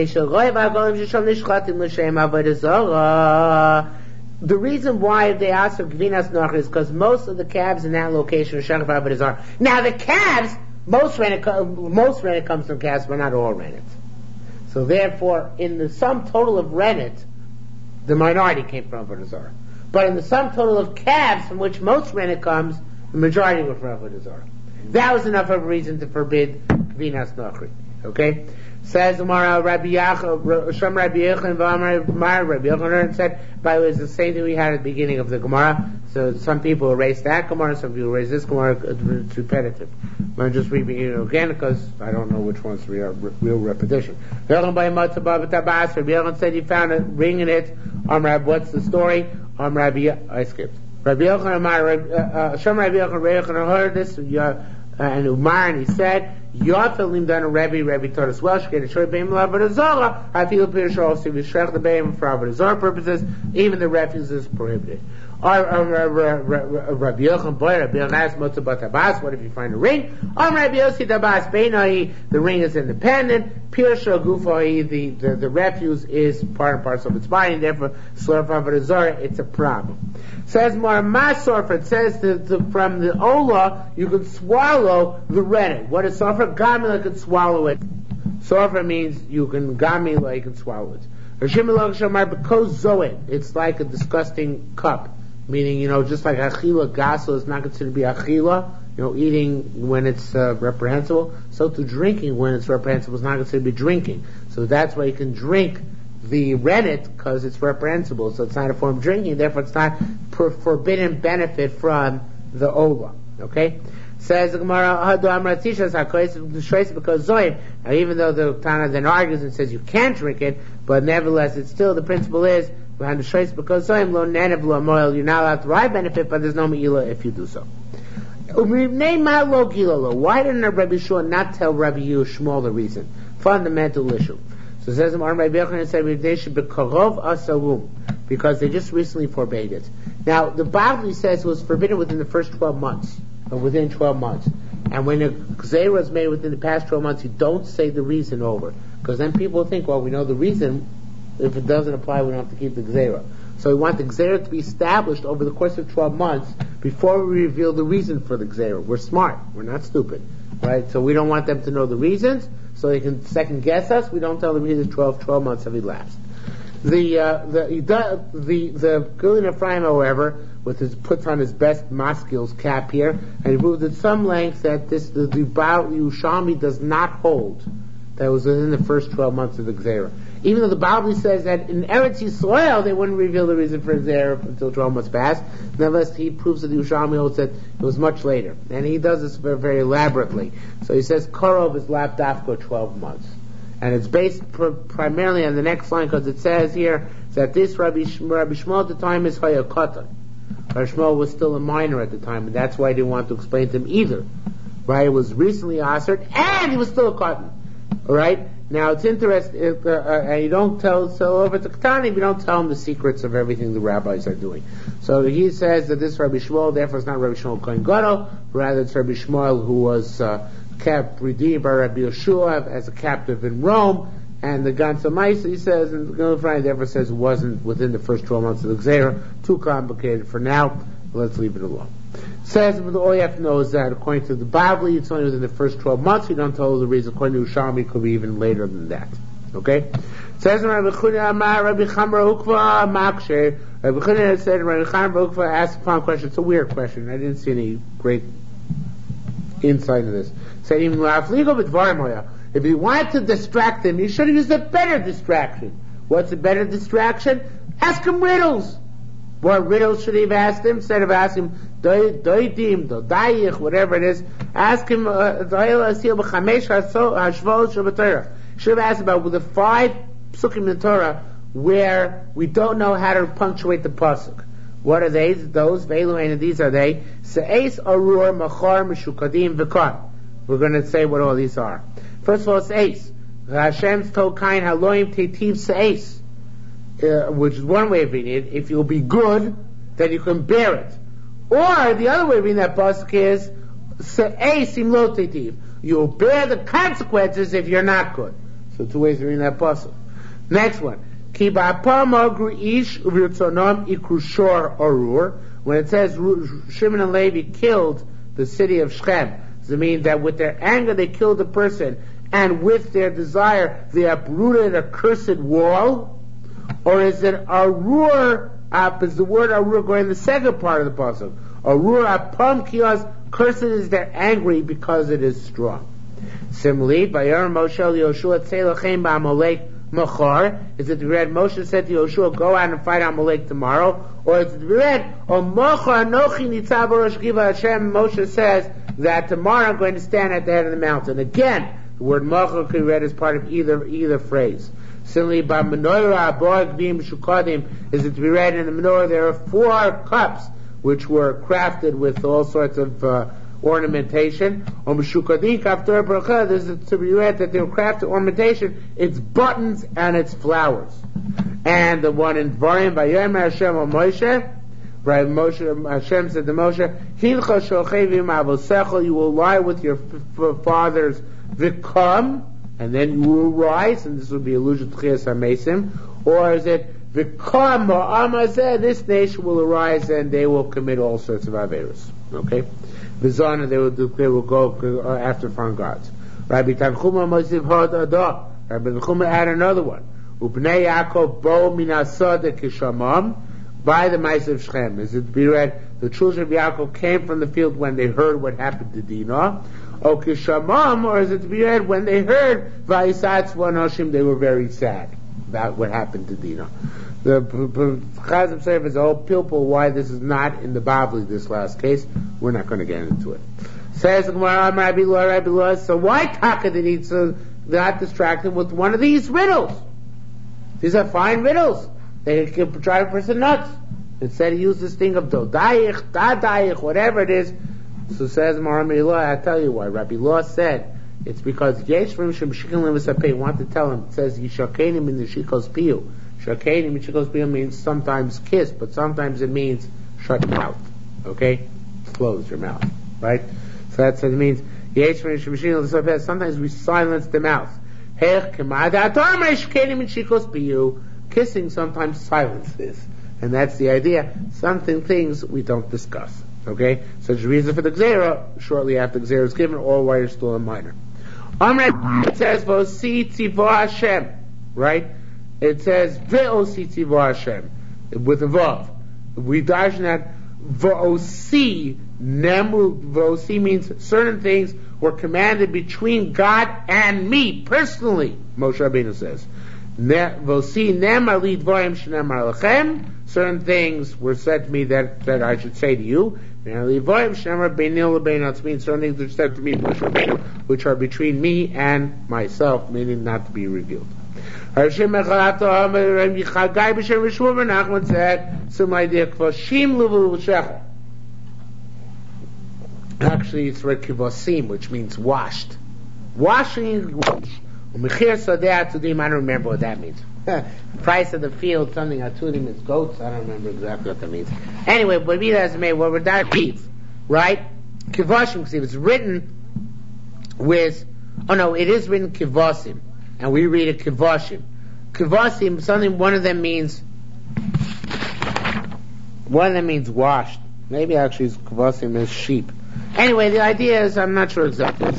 the reason why they asked for Gvinas Noch is because most of the calves in that location are Shechach Avodah Zarah. Now the calves, most rennet, most rennet comes from calves, but not all rennet. So therefore, in the sum total of rennet, the minority came from Avodah Zarah. But in the sum total of calves, from which most rennet comes, the majority were from Avodah Zarah. That was enough of a reason to forbid Gvinas Nochri. Okay? Says Gemara, Rabbi Yachov, Shem Rabbi Yechon, V'amar, Rabbi Yechon said, by the way, it's the same thing we had at the beginning of the Gemara. So some people erase that Gemara, some people erase this Gemara. It's repetitive. I'm just reading it again because I don't know which one's real, real repetition. Rabbi Yechon said he found a ring in it. Amar, what's the story? Amar, Rabbi, I skipped. Rabbi Yochanan Amar, Shem Rabbi Yochanan heard this, and Umar, and he said, Yochalim done a Rebbe, Rebbe taught us well, Shkei Shoi Beim Avodah Zarah, I feel Pirush also, we Shrech the Beim for Avodah Zarah purposes, even the refuse is prohibited. Rabbi Yochanan boy, Rabbi Yochanan asked Motzabat Abbas, what if you find a ring? Am Rabbi Yossi Abbas Beinai, the ring is independent, Pirush Gufoi, the, the, the refuse is part and parcel of its body, and therefore, Slur for Avodah Zarah, it's a problem. Says more Masorfa, it says the, the, from the Ola, you can swallow the rennet. What is Sorfa? Gamila can swallow it. Sorfa means you can, Gamila, you can swallow it. It's like a disgusting cup, meaning, you know, just like achila gasel is not considered to be achila, you know, eating when it's uh, reprehensible, so to drinking when it's reprehensible is not considered to be drinking. So that's why you can drink the rennet because it's reprehensible, so it's not a form of drinking, therefore it's not per- forbidden benefit from the ola. Okay? Says the Gemara, because Zoim, now even though the Tana then argues and says you can't drink it, but nevertheless it's still, the principle is, because Zoim, lo nenev lo moil, you're not allowed to ride benefit, but there's no me'ila if you do so. Why didn't Rabbi Shua not tell Rabbi Shmuel the reason? Fundamental issue. So it says Rabbi Yochanan said they should be karov asarum because they just recently forbade it. Now the Bavli says it was forbidden within the first twelve months, or within twelve months. And when a gzeira is made within the past twelve months, you don't say the reason over, because then people think, well, we know the reason. If it doesn't apply, we don't have to keep the gzeira. So we want the gzeira to be established over the course of twelve months before we reveal the reason for the gzeira. We're smart. We're not stupid, right? So we don't want them to know the reasons, so they can second guess us. We don't tell them either twelve, twelve months have elapsed. The uh, the the the Gilin Ephraim, however, with his puts on his best Maskil's cap here, and he proved at some length that this the, the Baal Yerushalmi does not hold that it was within the first twelve months of the gzeira. Even though the Bible says that in Eretz Yisrael they wouldn't reveal the reason for gzeira until twelve months passed, nevertheless he proves that the Yerushalmi holds that it was much later, and he does this very, very elaborately. So he says Korov is lapdafka twelve months. And it's based pr- primarily on the next line, because it says here that this Rabbi, Sh- Rabbi Shmuel at the time is Hayakata. Rabbi Shmuel was still a minor at the time, and that's why I didn't want to explain to him either. Right? It was recently Asert, and he was still a cotton. Alright? Now it's interesting, if, uh, uh, and you don't tell, so over to Ketani, you don't tell him the secrets of everything the rabbis are doing. So he says that this Rabbi Shmuel, therefore it's not Rabbi Shmuel Kohen Gadol, rather it's Rabbi Shmuel who was, uh, kept redeemed by Rabbi Yeshua as a captive in Rome, and the Gansa Maisa, he says, and the Friday therefore says it wasn't within the first twelve months of the Gzeira. Too complicated for now. Let's leave it alone. Says, but all you have to know is that according to the Bavli, it's only within the first twelve months. We don't tell the reason. According to Yerushalmi, it could be even later than that. Okay? Says Rabbi Chunia Amar Rabbi Chamra Ukva Makshe. Rabbi Chunia said Rabbi Chamra Ukva asked upon a question. It's a weird question. I didn't see any great insight into this. Said even if you wanted to distract him, you should have used a better distraction. What's a better distraction? Ask him riddles. What riddles should he have asked him? Instead of asking him doidim, dodayich, whatever it is, ask him should have asked about the five psukim in the Torah where we don't know how to punctuate the pasuk. What are they? Those veilu and these are they. Se'es arur machar mishukadim v'kar. We're going to say what all these are. First of all, it's ace. Hashem's told Kain haloim tetiv se'es, uh, which is one way of reading it. If you'll be good, then you can bear it. Or the other way of reading that pasuk is se'es im lo tetiv. You'll bear the consequences if you're not good. So two ways of reading that pasuk. Next one. Ki ba'apam agru ish uvirtzonom ikrushor arur. When it says Shimon and Levi killed the city of Shechem, does it mean that with their anger they killed a person, and with their desire they uprooted a cursed wall? Or is it arur up? Is the word arur going in the second part of the pasuk? Arur apam kios, cursed is they're angry because it is strong. Similarly, Bayar Moshe Yoshua Tzelachem Ba'amalek Machar, is it read Moshe said to Yoshua, go out and fight Amalek tomorrow? Or is it read, O Machar Nochi Nitzav Rosh Giva Hashem, Moshe says that tomorrow I'm going to stand at the head of the mountain. Again, the word Machar could be read as part of either either phrase. Similarly, by Menorah, Borg, Bim, Shukadim, is it to be read in the menorah, there are four cups which were crafted with all sorts of uh, ornamentation. Or Meshukadin Kaftor Bracha, there's to be read that they were crafted ornamentation, it's buttons and it's flowers. And the one in Dvarim, Vayomer Hashem or Moshe, right? Moshe, Hashem said to Moshe, Hilcha Shochevim Avosecha, you will lie with your f- f- fathers, Vikam, and then you will rise, and this would be allusion to Chias HaMesim. Or is it Vikam Ma'amazeh, this nation will arise and they will commit all sorts of Averos. Okay? Vizana, they will declare, will go after foreign gods. Rabbi Tanchuma Mosif Hod Adah. Rabbi Tanchuma add another one. Ubnei Yaakov bo minasada kishamam, by the mice of Shechem. Is it to be read, the children of Yaakov came from the field when they heard what happened to Dinah? O kishamam, or is it to be read, when they heard Vayisatz v'anoshim, they were very sad about what happened to Dinah? The Chazam Sofer is a whole pilpul why this is not in the Bavli, this last case. We're not going to get into it. Says the Gemara, Rabbi Lua, Rabbi Lua, so why Taka did he so not distract him with one of these riddles? These are fine riddles. They can drive a person nuts. Instead he used this thing of Dodayich, Dadayich, whatever it is. So says Rabbi Lua, I tell you why. Rabbi Lua said, it's because Yeshrim Shem Shikin Lemisapeh want to tell him, it says Yishakenim in the Shikos Piyu. Shakenim in Shikos Piyu means sometimes kiss, but sometimes it means shut your mouth. Okay? Close your mouth. Right? So that's what it means. Yeshrim Shem Shikin Lemisapeh, sometimes we silence the mouth. Kissing sometimes silences. And that's the idea. Something things we don't discuss. Okay? Such a reason for the Gzera, shortly after the Gzera is given, or while you're still a minor. It says, Vosi Tzivo Hashem. Right? It says, Ve'osi Tzivo Hashem. With a Vav. We darshan that Vo'osi, Nemu, Vo'osi means certain things were commanded between God and me, personally, Moshe Rabbeinu says. Vo'osi Nemar li dvorim shenemar lechem. Certain things were said to me that, that I should say to you. It means certain things which are said to me, which are between me and myself, meaning not to be revealed. Actually, it's read kivosim, which means washed. Washing. I don't remember what that means. Price of the field, something atudim is goats. I don't remember exactly what that means. Anyway, but be that as it may, what we're that means, right? Kivoshim, because it's written with, oh no, it is written kivosim, and we read it kivoshim. Kivosim, something, one of them means, one of them means washed. Maybe actually kivosim is sheep. Anyway, the idea is, I'm not sure exactly.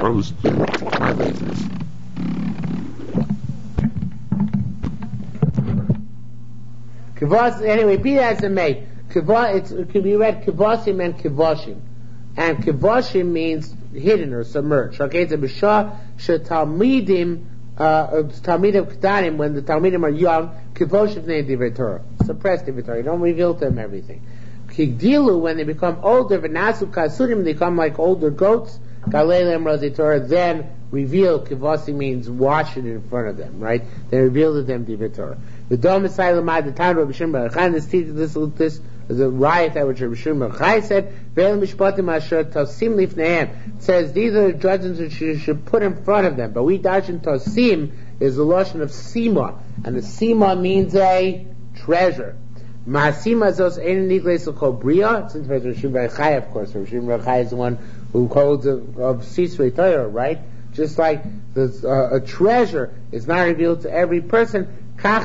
Kivos, anyway, be that as it may, Kivos, it can be read Kivosim and Kivoshim. And Kivoshim means hidden or submerged. Okay, it's a B'shah, Shetalmidim, Talmidim K'danim, when the Talmidim are young, Kivoshim ne Divrei Torah. Suppress Divrei Torah. You don't reveal to them everything. Kigdilu, when they become older, V'nasu Kasudim, they become like older goats, Galelem Razi Torah, then reveal. Kivosim means wash it in front of them, right? They reveal to them Divrei Torah. The Dom Esailamad, the time of Rishon Bar Yochai, this this this is a riot that which Rishon Bar Yochai said. Ve'el mishpatim asher tosim lifneihem. It says these are the judgments which you should put in front of them. But we darshan tosim is the lotion of sima, and the sima means a treasure. Ma'asima zos ein nigles l'kol bria. Since Rishon Bar Yochai, of course, Rishon Bar Yochai is the one who holds of, of Sisrei Torah, right? Just like this, uh, a treasure is not revealed to every person. You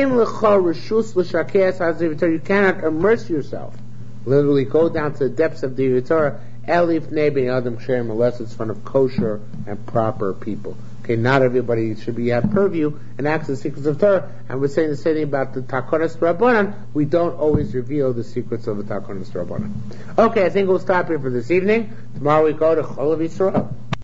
cannot immerse yourself. Literally go down to the depths of the Torah, elif nebe adam shem, unless it's in front of kosher and proper people. Okay, not everybody should be at purview and access the secrets of Torah. And we're saying the same thing about the Takonos Rabbanan. We don't always reveal the secrets of the Takonos Rabbanan. Okay, I think we'll stop here for this evening. Tomorrow we go to Chol of Yisrael.